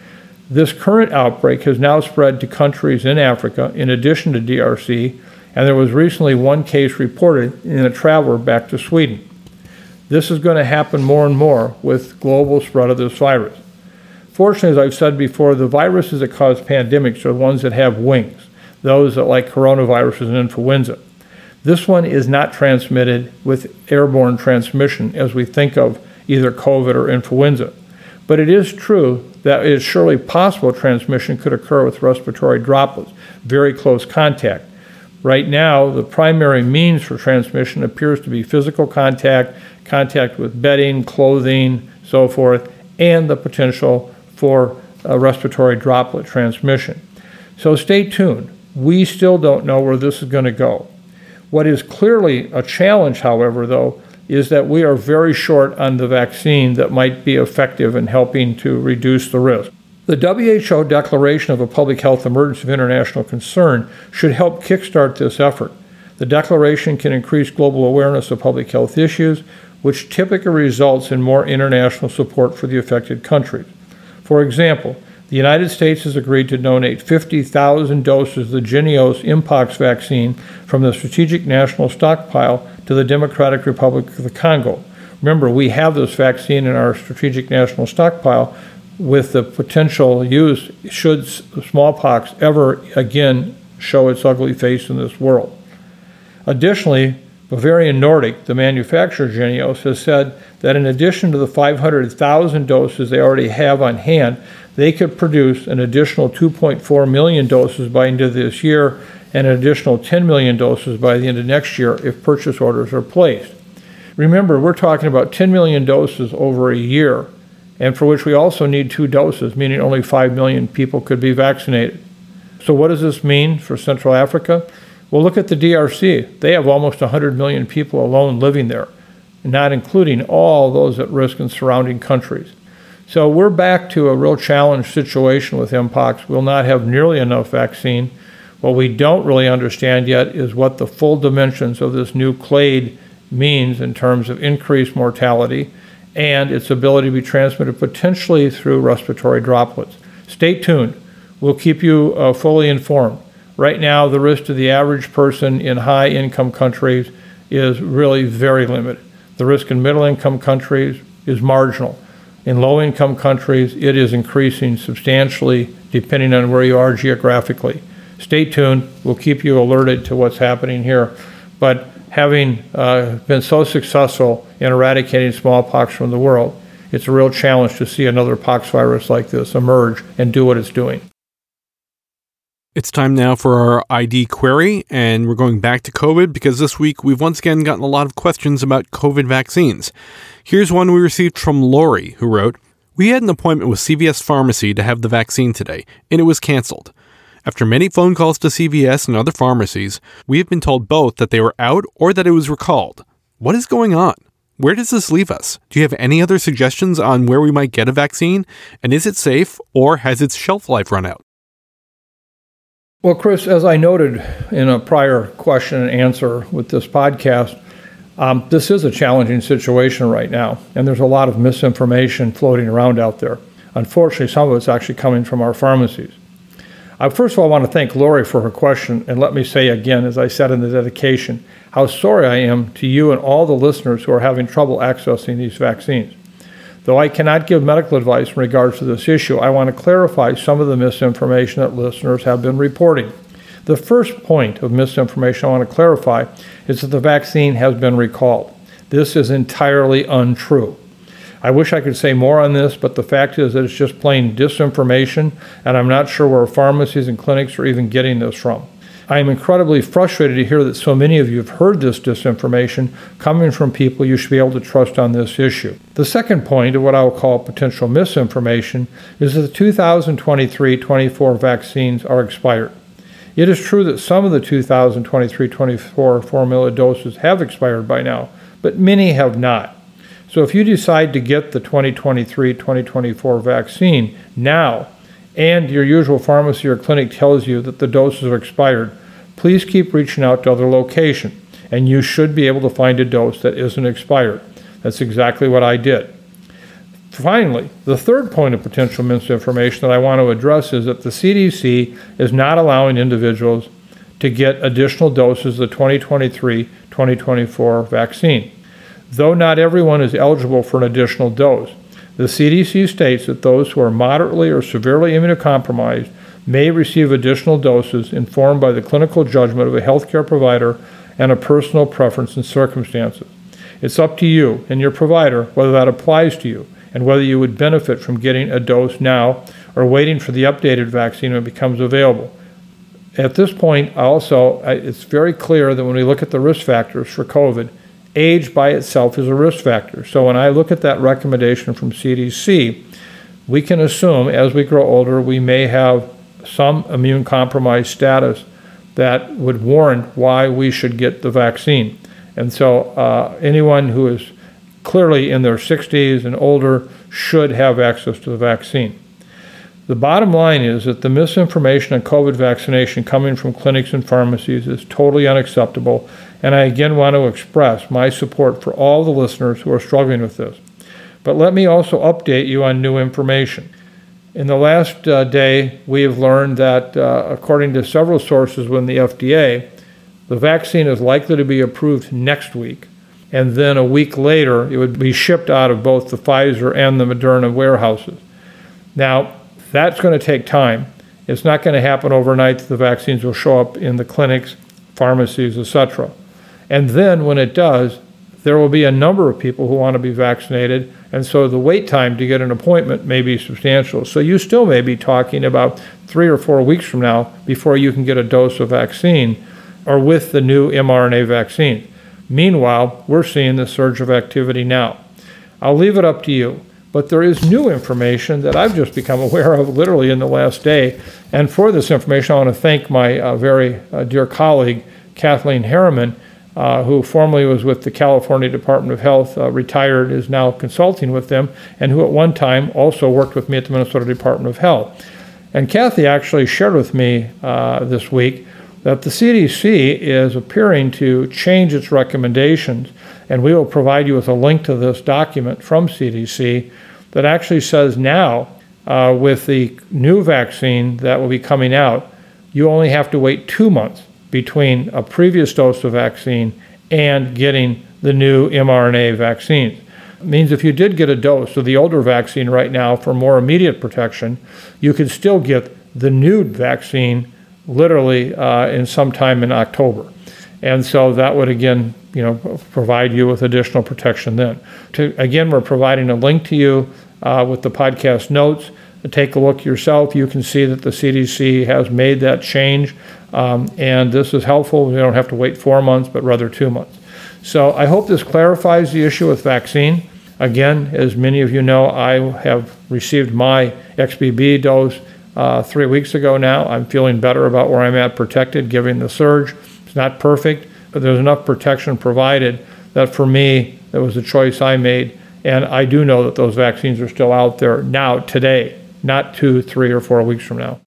This current outbreak has now spread to countries in Africa in addition to D R C, and there was recently one case reported in a traveler back to Sweden. This is going to happen more and more with global spread of this virus. Fortunately, as I've said before, the viruses that cause pandemics are the ones that have wings, those that like coronaviruses and influenza. This one is not transmitted with airborne transmission as we think of either COVID or influenza. But it is true that it is surely possible transmission could occur with respiratory droplets, very close contact. Right now, the primary means for transmission appears to be physical contact, contact with bedding, clothing, so forth, and the potential for a respiratory droplet transmission. So stay tuned. We still don't know where this is going to go. What is clearly a challenge, however, though, is that we are very short on the vaccine that might be effective in helping to reduce the risk. The W H O declaration of a public health emergency of international concern should help kickstart this effort. The declaration can increase global awareness of public health issues, which typically results in more international support for the affected countries. For example, the United States has agreed to donate fifty thousand doses of the Jynneos mpox vaccine from the Strategic National Stockpile to the Democratic Republic of the Congo. Remember, we have this vaccine in our Strategic National Stockpile with the potential use should smallpox ever again show its ugly face in this world. Additionally, Bavarian Nordic, the manufacturer of Jynneos, has said that in addition to the five hundred thousand doses they already have on hand, they could produce an additional two point four million doses by end of this year and an additional ten million doses by the end of next year if purchase orders are placed. Remember, we're talking about ten million doses over a year, and for which we also need two doses, meaning only five million people could be vaccinated. So what does this mean for Central Africa? Well, look at the D R C. They have almost one hundred million people alone living there, not including all those at risk in surrounding countries. So we're back to a real challenge situation with Mpox. We'll not have nearly enough vaccine. What we don't really understand yet is what the full dimensions of this new clade means in terms of increased mortality and its ability to be transmitted potentially through respiratory droplets. Stay tuned. We'll keep you uh, fully informed. Right now, the risk to the average person in high-income countries is really very limited. The risk in middle-income countries is marginal. In low-income countries, it is increasing substantially depending on where you are geographically. Stay tuned. We'll keep you alerted to what's happening here. But having uh, been so successful in eradicating smallpox from the world, it's a real challenge to see another pox virus like this emerge and do what it's doing. It's time now for our I D query, and we're going back to COVID because this week we've once again gotten a lot of questions about COVID vaccines. Here's one we received from Lori, who wrote, "We had an appointment with C V S Pharmacy to have the vaccine today, and it was canceled. After many phone calls to C V S and other pharmacies, we have been told both that they were out or that it was recalled. What is going on? Where does this leave us? Do you have any other suggestions on where we might get a vaccine? And is it safe, or has its shelf life run out?" Well, Chris, as I noted in a prior question and answer with this podcast, um, this is a challenging situation right now, and there's a lot of misinformation floating around out there. Unfortunately, some of it's actually coming from our pharmacies. I first of all want to thank Lori for her question, and let me say again, as I said in the dedication, how sorry I am to you and all the listeners who are having trouble accessing these vaccines. Though I cannot give medical advice in regards to this issue, I want to clarify some of the misinformation that listeners have been reporting. The first point of misinformation I want to clarify is that the vaccine has been recalled. This is entirely untrue. I wish I could say more on this, but the fact is that it's just plain disinformation, and I'm not sure where pharmacies and clinics are even getting this from. I am incredibly frustrated to hear that so many of you have heard this disinformation coming from people you should be able to trust on this issue. The second point of what I will call potential misinformation is that the two thousand twenty-three twenty-four vaccines are expired. It is true that some of the two thousand twenty-three twenty-four formula doses have expired by now, but many have not. So if you decide to get the twenty twenty-three twenty twenty-four vaccine now, and your usual pharmacy or clinic tells you that the doses are expired, please keep reaching out to other locations, and you should be able to find a dose that isn't expired. That's exactly what I did. Finally, the third point of potential misinformation that I want to address is that the C D C is not allowing individuals to get additional doses of the twenty twenty-three twenty twenty-four vaccine. Though not everyone is eligible for an additional dose, the C D C states that those who are moderately or severely immunocompromised may receive additional doses informed by the clinical judgment of a healthcare provider and a personal preference and circumstances. It's up to you and your provider whether that applies to you and whether you would benefit from getting a dose now or waiting for the updated vaccine when it becomes available. At this point, also, it's very clear that when we look at the risk factors for COVID, age by itself is a risk factor. So when I look at that recommendation from C D C, we can assume as we grow older, we may have some immune compromised status that would warrant why we should get the vaccine. And so uh, anyone who is clearly in their sixties and older should have access to the vaccine. The bottom line is that the misinformation on COVID vaccination coming from clinics and pharmacies is totally unacceptable, and I again want to express my support for all the listeners who are struggling with this. But let me also update you on new information. In the last uh, day, we have learned that, uh, according to several sources within the F D A, the vaccine is likely to be approved next week, and then a week later, it would be shipped out of both the Pfizer and the Moderna warehouses. Now, that's going to take time. It's not going to happen overnight that the vaccines will show up in the clinics, pharmacies, et cetera. And then when it does, there will be a number of people who want to be vaccinated, and so the wait time to get an appointment may be substantial. So you still may be talking about three or four weeks from now before you can get a dose of vaccine or with the new mRNA vaccine. Meanwhile, we're seeing the surge of activity now. I'll leave it up to you, but there is new information that I've just become aware of literally in the last day. And for this information, I want to thank my uh, very uh, dear colleague, Kathleen Harriman, uh, who formerly was with the California Department of Health, uh, retired, is now consulting with them, and who at one time also worked with me at the Minnesota Department of Health. And Kathy actually shared with me uh, this week that the C D C is appearing to change its recommendations, and we will provide you with a link to this document from C D C that actually says now, uh, with the new vaccine that will be coming out, you only have to wait two months between a previous dose of vaccine and getting the new mRNA vaccines. It means if you did get a dose of the older vaccine right now for more immediate protection, you could still get the new vaccine literally uh, in sometime in October. And so that would, again, you know, provide you with additional protection then. To, again, we're providing a link to you uh, with the podcast notes. Take a look yourself. You can see that the C D C has made that change, um, and this is helpful. We don't have to wait four months, but rather two months. So I hope this clarifies the issue with vaccine. Again, as many of you know, I have received my X B B dose uh, three weeks ago now. I'm feeling better about where I'm at protected, given the surge. It's not perfect, but there's enough protection provided that for me, that was a choice I made. And I do know that those vaccines are still out there now, today, not two, three, or four weeks from now.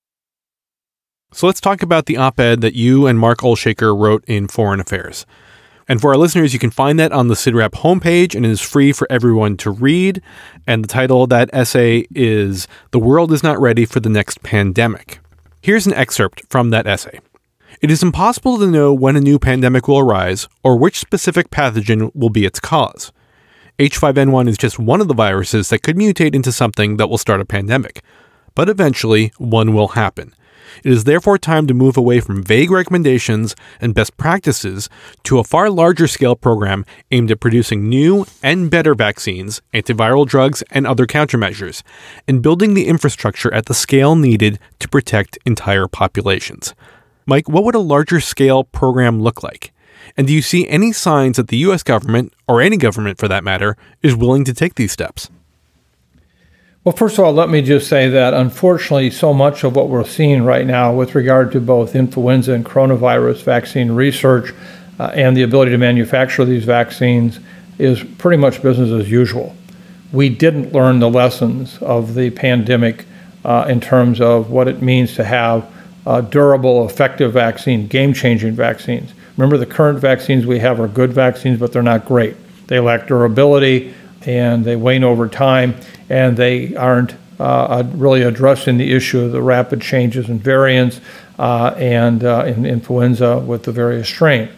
So let's talk about the op-ed that you and Mark Olshaker wrote in Foreign Affairs. And for our listeners, you can find that on the CIDRAP homepage, and it is free for everyone to read. And the title of that essay is "The World is Not Ready for the Next Pandemic." Here's an excerpt from that essay. It is impossible to know when a new pandemic will arise or which specific pathogen will be its cause. H five N one is just one of the viruses that could mutate into something that will start a pandemic. But eventually, one will happen. It is therefore time to move away from vague recommendations and best practices to a far larger scale program aimed at producing new and better vaccines, antiviral drugs, and other countermeasures, and building the infrastructure at the scale needed to protect entire populations. Mike, what would a larger scale program look like? And do you see any signs that the U S government, or any government for that matter, is willing to take these steps? Well, first of all, let me just say that unfortunately, so much of what we're seeing right now with regard to both influenza and coronavirus vaccine research uh, and the ability to manufacture these vaccines is pretty much business as usual. We didn't learn the lessons of the pandemic uh, in terms of what it means to have a durable, effective vaccine, game-changing vaccines. Remember, the current vaccines we have are good vaccines, but they're not great. They lack durability, and they wane over time, and they aren't uh, really addressing the issue of the rapid changes in variants uh, and uh, in influenza with the various strains.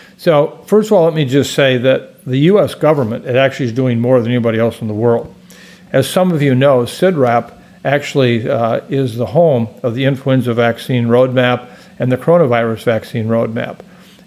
So first of all, let me just say that the U S government it actually is doing more than anybody else in the world. As some of you know, CIDRAP actually uh, is the home of the influenza vaccine roadmap and the coronavirus vaccine roadmap.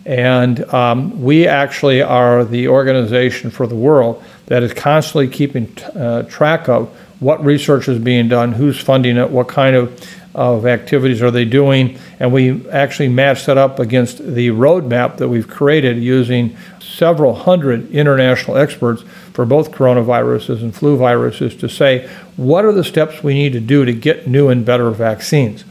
And um, we actually are the organization for the world that is constantly keeping t- uh, track of what research is being done, who's funding it, what kind of, of activities are they doing, and we actually match that up against the roadmap that we've created using several hundred international experts for both coronaviruses and flu viruses to say, what are the steps we need to do to get new and better vaccines?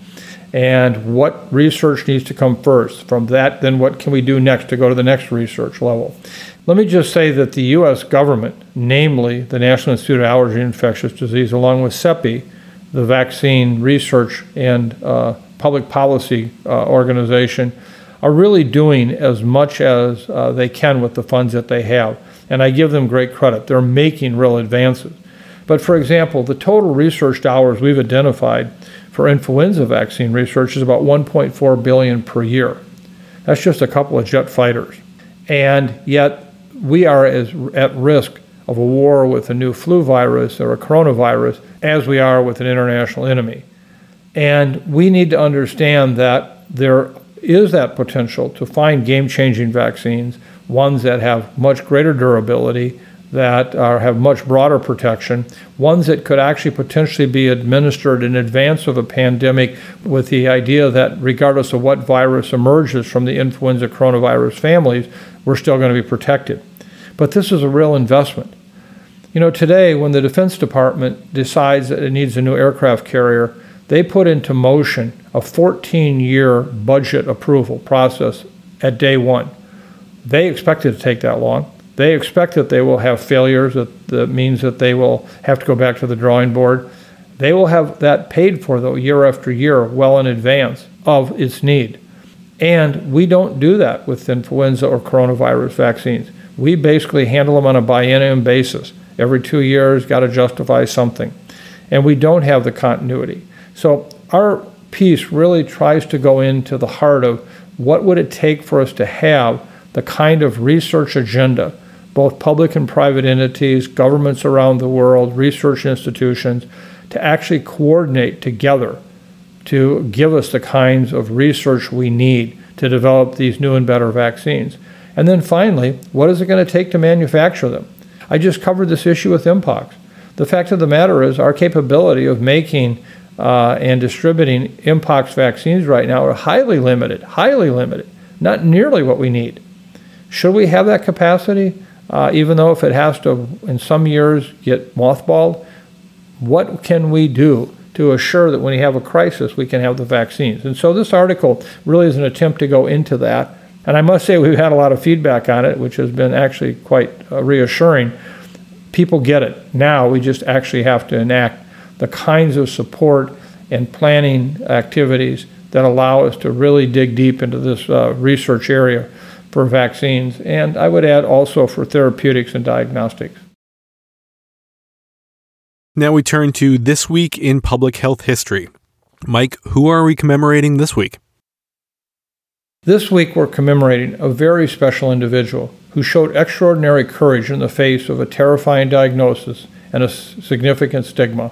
And what research needs to come first? From that, then what can we do next to go to the next research level? Let me just say that the U S government, namely the National Institute of Allergy and Infectious Disease, along with CEPI, the Vaccine Research and uh, Public Policy uh, Organization, are really doing as much as uh, they can with the funds that they have. And I give them great credit. They're making real advances. But for example, the total research dollars we've identified for influenza vaccine research is about one point four billion dollars per year. That's just a couple of jet fighters. And yet we are as at risk of a war with a new flu virus or a coronavirus as we are with an international enemy. And we need to understand that there is that potential to find game-changing vaccines ones that have much greater durability, that are, have much broader protection, ones that could actually potentially be administered in advance of a pandemic with the idea that regardless of what virus emerges from the influenza coronavirus families, we're still going to be protected. But this is a real investment. You know, today when the Defense Department decides that it needs a new aircraft carrier, they put into motion a fourteen-year budget approval process at day one. They expect it to take that long. They expect that they will have failures. That, that means that they will have to go back to the drawing board. They will have that paid for, though, year after year, well in advance of its need. And we don't do that with influenza or coronavirus vaccines. We basically handle them on a biennium basis. Every two years, got to justify something. And we don't have the continuity. So our piece really tries to go into the heart of what would it take for us to have the kind of research agenda, both public and private entities, governments around the world, research institutions, to actually coordinate together to give us the kinds of research we need to develop these new and better vaccines. And then finally, what is it going to take to manufacture them? I just covered this issue with Mpox. The fact of the matter is our capability of making uh, and distributing Mpox vaccines right now are highly limited, highly limited, not nearly what we need. Should we have that capacity, uh, even though if it has to, in some years, get mothballed? What can we do to assure that when we have a crisis, we can have the vaccines? And so this article really is an attempt to go into that. And I must say we've had a lot of feedback on it, which has been actually quite uh, reassuring. People get it. Now we just actually have to enact the kinds of support and planning activities that allow us to really dig deep into this uh, research area for vaccines, and I would add also for therapeutics and diagnostics. Now we turn to This Week in Public Health History. Mike, who are we commemorating this week? This week we're commemorating a very special individual who showed extraordinary courage in the face of a terrifying diagnosis and a significant stigma.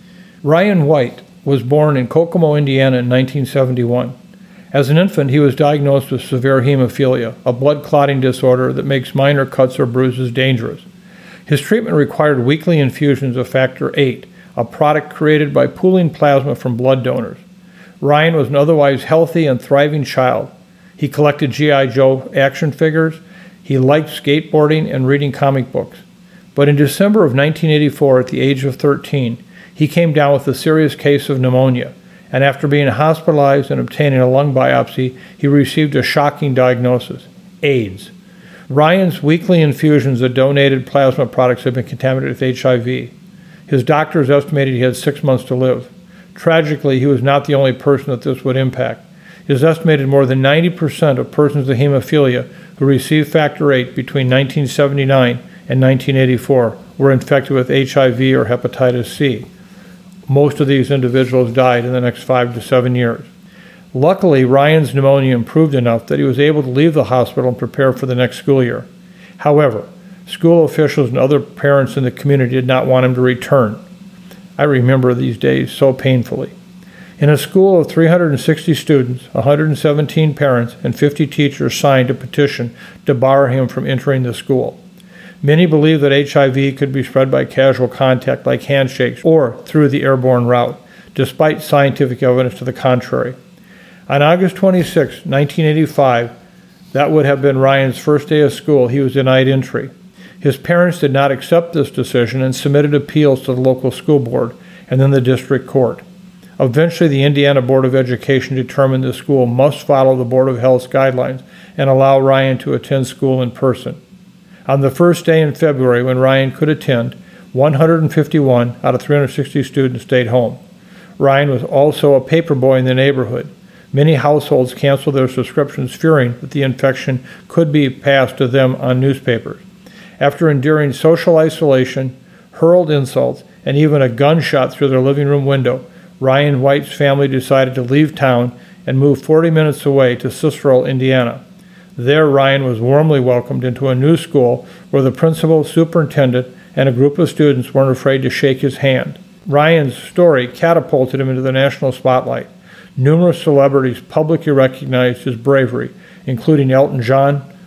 Ryan White was born in Kokomo, Indiana in nineteen seventy-one. As an infant, he was diagnosed with severe hemophilia, a blood clotting disorder that makes minor cuts or bruises dangerous. His treatment required weekly infusions of factor eight, a product created by pooling plasma from blood donors. Ryan was an otherwise healthy and thriving child. He collected G I Joe action figures. He liked skateboarding and reading comic books. But in December of nineteen eighty-four, at the age of thirteen, he came down with a serious case of pneumonia. And after being hospitalized and obtaining a lung biopsy, he received a shocking diagnosis: AIDS. Ryan's weekly infusions of donated plasma products had been contaminated with H I V. His doctors estimated he had six months to live. Tragically, he was not the only person that this would impact. It is estimated more than ninety percent of persons with hemophilia who received factor eight between nineteen seventy-nine and nineteen eighty-four were infected with H I V or hepatitis C. Most of these individuals died in the next five to seven years. Luckily, Ryan's pneumonia improved enough that he was able to leave the hospital and prepare for the next school year. However, school officials and other parents in the community did not want him to return. I remember these days so painfully. In a school of three hundred sixty students, one hundred seventeen parents, and fifty teachers signed a petition to bar him from entering the school. Many believe that H I V could be spread by casual contact like handshakes or through the airborne route, despite scientific evidence to the contrary. On August twenty-sixth, nineteen eighty-five, that would have been Ryan's first day of school, he was denied entry. His parents did not accept this decision and submitted appeals to the local school board and then the district court. Eventually, the Indiana Board of Education determined the school must follow the Board of Health's guidelines and allow Ryan to attend school in person. On the first day in February when Ryan could attend, one hundred fifty-one out of three hundred sixty students stayed home. Ryan was also a paper boy in the neighborhood. Many households canceled their subscriptions fearing that the infection could be passed to them on newspapers. After enduring social isolation, hurled insults, and even a gunshot through their living room window, Ryan White's family decided to leave town and move forty minutes away to Cicero, Indiana. There, Ryan was warmly welcomed into a new school where the principal, superintendent, and a group of students weren't afraid to shake his hand. Ryan's story catapulted him into the national spotlight. Numerous celebrities publicly recognized his bravery, including Elton John,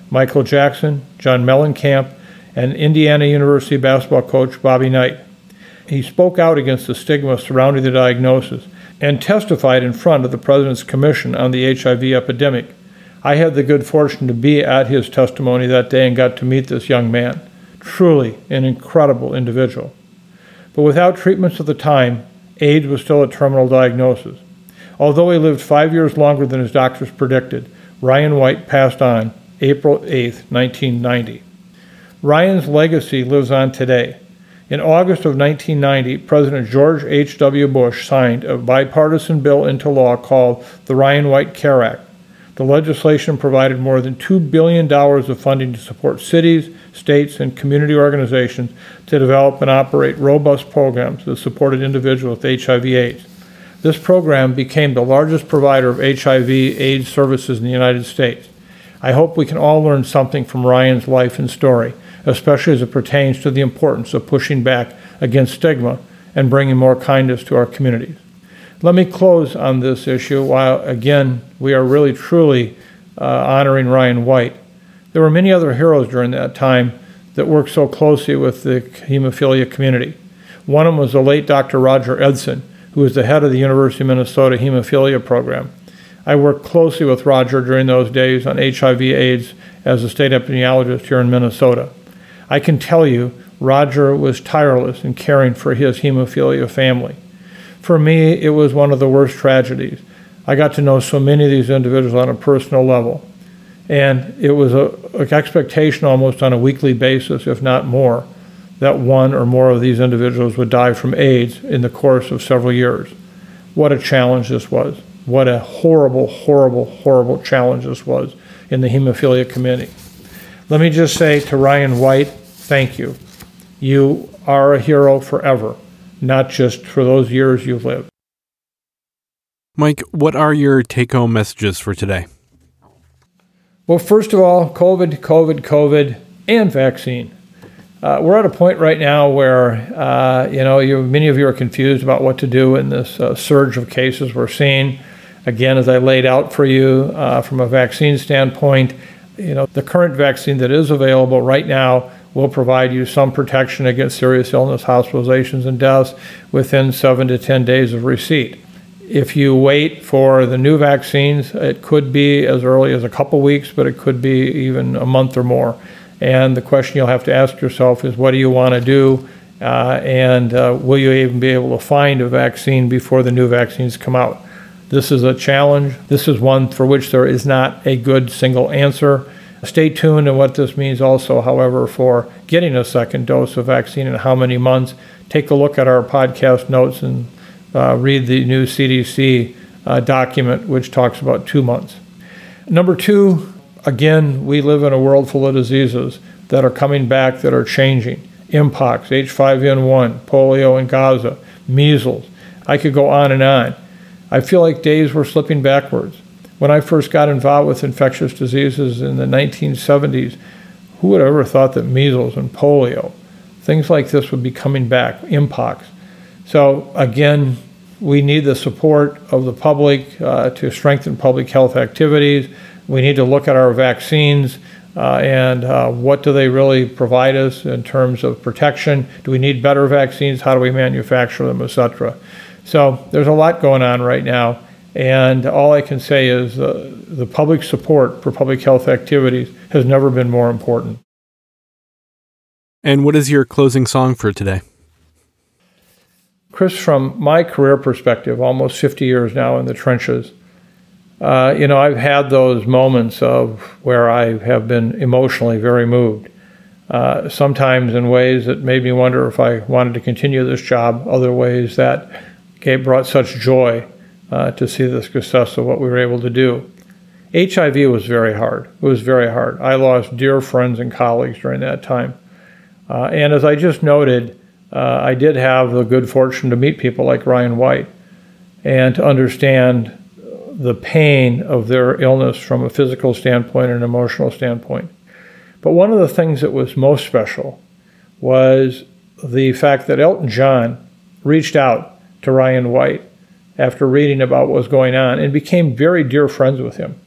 Michael Jackson, John Mellencamp, and Indiana University basketball coach Bobby Knight. He spoke out against the stigma surrounding the diagnosis and testified in front of the President's Commission on the H I V epidemic. I had the good fortune to be at his testimony that day and got to meet this young man. Truly an incredible individual. But without treatments at the time, AIDS was still a terminal diagnosis. Although he lived five years longer than his doctors predicted, Ryan White passed on April eighth, nineteen ninety. Ryan's legacy lives on today. In August of nineteen ninety, President George H W Bush signed a bipartisan bill into law called the Ryan White Care Act. The legislation provided more than two billion dollars of funding to support cities, states, and community organizations to develop and operate robust programs that supported individuals with H I V AIDS. This program became the largest provider of H I V AIDS services in the United States. I hope we can all learn something from Ryan's life and story, especially as it pertains to the importance of pushing back against stigma and bringing more kindness to our communities. Let me close on this issue while, again, we are really truly uh, honoring Ryan White. There were many other heroes during that time that worked so closely with the hemophilia community. One of them was the late Doctor Roger Edson, who was the head of the University of Minnesota hemophilia program. I worked closely with Roger during those days on H I V AIDS as a state epidemiologist here in Minnesota. I can tell you, Roger was tireless in caring for his hemophilia family. For me, it was one of the worst tragedies. I got to know so many of these individuals on a personal level, and it was a, an expectation almost on a weekly basis, if not more, that one or more of these individuals would die from AIDS in the course of several years. What a challenge this was. What a horrible, horrible, horrible challenge this was in the hemophilia community. Let me just say to Ryan White, thank you. You are a hero forever, not just for those years you've lived. Mike, what are your take-home messages for today? Well, first of all, COVID, COVID, COVID, and vaccine. Uh, we're at a point right now where, uh, you know, you, many of you are confused about what to do in this uh, surge of cases we're seeing. Again, as I laid out for you uh, from a vaccine standpoint, you know, the current vaccine that is available right now will provide you some protection against serious illness, hospitalizations, and deaths within seven to ten days of receipt. If you wait for the new vaccines, it could be as early as a couple weeks, but it could be even a month or more. And the question you'll have to ask yourself is, what do you want to do? Uh, and uh, will you even be able to find a vaccine before the new vaccines come out? This is a challenge. This is one for which there is not a good single answer. Stay tuned on what this means also, however, for getting a second dose of vaccine and how many months. Take a look at our podcast notes and uh, read the new C D C uh, document, which talks about two months. Number two, again, we live in a world full of diseases that are coming back, that are changing. Mpox, H five N one, polio in Gaza, measles. I could go on and on. I feel like days were slipping backwards. When I first got involved with infectious diseases in the nineteen seventies, who would have ever thought that measles and polio, things like this would be coming back, Mpox. So again, we need the support of the public uh, to strengthen public health activities. We need to look at our vaccines uh, and uh, what do they really provide us in terms of protection? Do we need better vaccines? How do we manufacture them, et cetera? So there's a lot going on right now. And all I can say is uh, the public support for public health activities has never been more important. And what is your closing song for today? Chris, from my career perspective, almost fifty years now in the trenches, uh, you know, I've had those moments of where I have been emotionally very moved, uh, sometimes in ways that made me wonder if I wanted to continue this job, other ways that okay, brought such joy uh, to see the success of what we were able to do. H I V was very hard. It was very hard. I lost dear friends and colleagues during that time. Uh, and as I just noted, uh, I did have the good fortune to meet people like Ryan White and to understand the pain of their illness from a physical standpoint and an emotional standpoint. But one of the things that was most special was the fact that Elton John reached out to Ryan White after reading about what was going on and became very dear friends with him.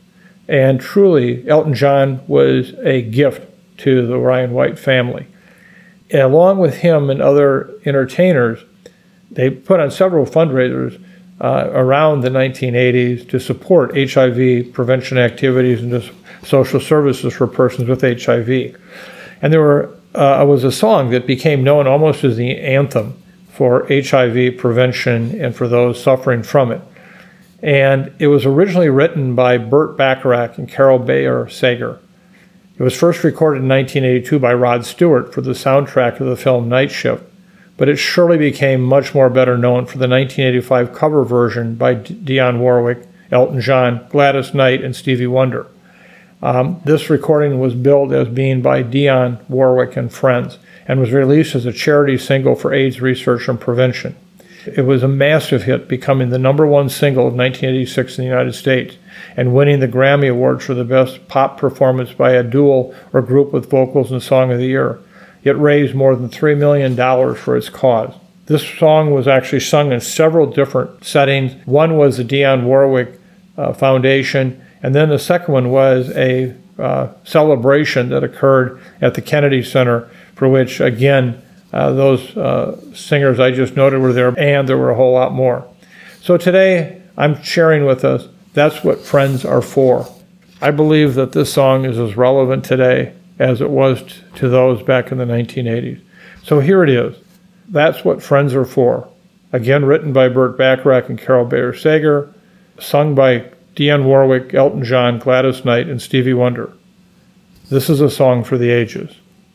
And truly, Elton John was a gift to the Ryan White family. And along with him and other entertainers, they put on several fundraisers uh, around the nineteen eighties to support H I V prevention activities and just social services for persons with H I V. And there were, uh, was a song that became known almost as the anthem for H I V prevention and for those suffering from it. And it was originally written by Burt Bacharach and Carol Bayer Sager. It was first recorded in nineteen eighty-two by Rod Stewart for the soundtrack of the film Night Shift, but it surely became much more better known for the nineteen eighty-five cover version by Dionne Warwick, Elton John, Gladys Knight, and Stevie Wonder. Um, this recording was billed as being by Dionne Warwick and Friends and was released as a charity single for AIDS research and prevention. It was a massive hit, becoming the number one single of nineteen eighty-six in the United States and winning the Grammy Award for the best pop performance by a duo or group with vocals and Song of the Year. It raised more than three million dollars for its cause. This song was actually sung in several different settings. One was the Dionne Warwick uh, Foundation, and then the second one was a uh, celebration that occurred at the Kennedy Center, for which, again, uh, those uh, singers I just noted were there, and there were a whole lot more. So today, I'm sharing with us, that's what friends are for. I believe that this song is as relevant today as it was t- to those back in the nineteen eighties. So here it is. That's what friends are for. Again, written by Burt Bacharach and Carol Bayer Sager, sung by Dionne Warwick, Elton John, Gladys Knight, and Stevie Wonder. This is a song for the ages.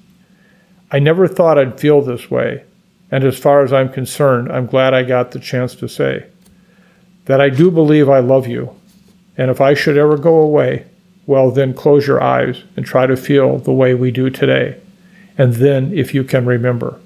I never thought I'd feel this way, and as far as I'm concerned, I'm glad I got the chance to say that I do believe I love you, and if I should ever go away, well, then close your eyes and try to feel the way we do today, and then if you can remember.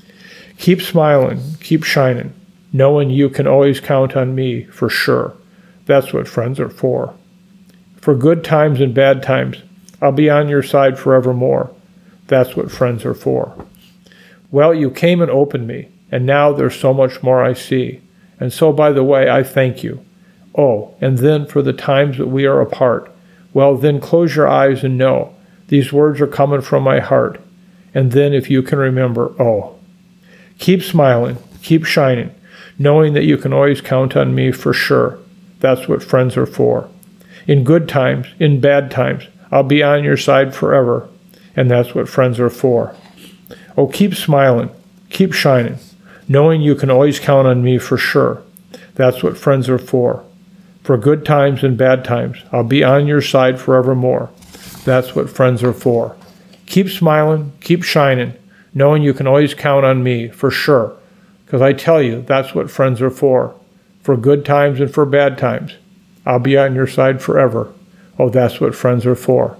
Keep smiling, keep shining, knowing you can always count on me for sure. That's what friends are for. For good times and bad times, I'll be on your side forevermore. That's what friends are for. Well, you came and opened me, and now there's so much more I see. And so, by the way, I thank you. Oh, and then for the times that we are apart, well, then close your eyes and know these words are coming from my heart. And then if you can remember, oh, keep smiling, keep shining, knowing that you can always count on me for sure. That's what friends are for. In good times, in bad times, I'll be on your side forever, and that's what friends are for. Oh, keep smiling, keep shining, knowing you can always count on me for sure. That's what friends are for. For good times and bad times, I'll be on your side forevermore. That's what friends are for. Keep smiling, keep shining, knowing you can always count on me for sure, because I tell you, that's what friends are for. For good times and for bad times, I'll be on your side forever. Oh, that's what friends are for.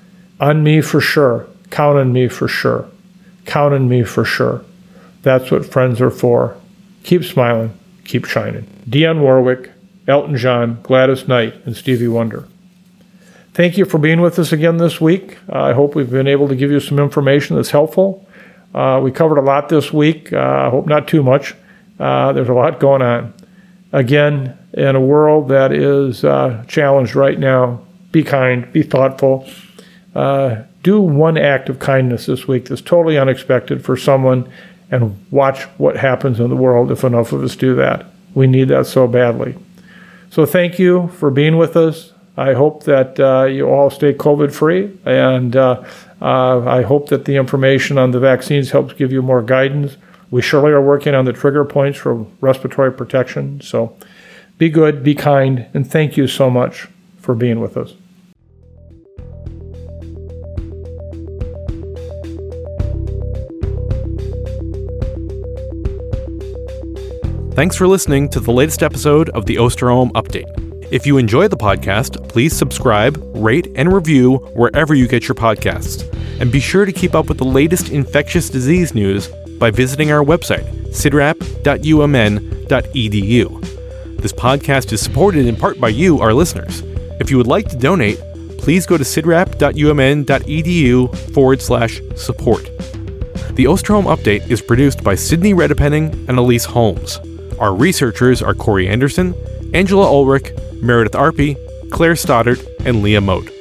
On me for sure. Count on me for sure. Count on me for sure. That's what friends are for. Keep smiling, keep shining. Dionne Warwick, Elton John, Gladys Knight, and Stevie Wonder. Thank you for being with us again this week. Uh, I hope we've been able to give you some information that's helpful. Uh, we covered a lot this week. Uh, I hope not too much. Uh, there's a lot going on. Again, in a world that is uh, challenged right now, be kind, be thoughtful. Uh, do one act of kindness this week that's totally unexpected for someone, and watch what happens in the world if enough of us do that. We need that so badly. So thank you for being with us. I hope that uh, you all stay COVID-free, and uh, uh, I hope that the information on the vaccines helps give you more guidance. We surely are working on the trigger points for respiratory protection. So be good, be kind, and thank you so much for being with us. Thanks for listening to the latest episode of the Osterholm Update. If you enjoy the podcast, please subscribe, rate, and review wherever you get your podcasts. And be sure to keep up with the latest infectious disease news by visiting our website, c d r a p dot u m n dot e d u. This podcast is supported in part by you, our listeners. If you would like to donate, please go to c d r a p dot u m n dot e d u forward slash support. The Osterholm Update is produced by Sydney Redepenning and Elise Holmes. Our researchers are Corey Anderson, Angela Ulrich, Meredith Arpey, Claire Stoddard, and Leah Moat.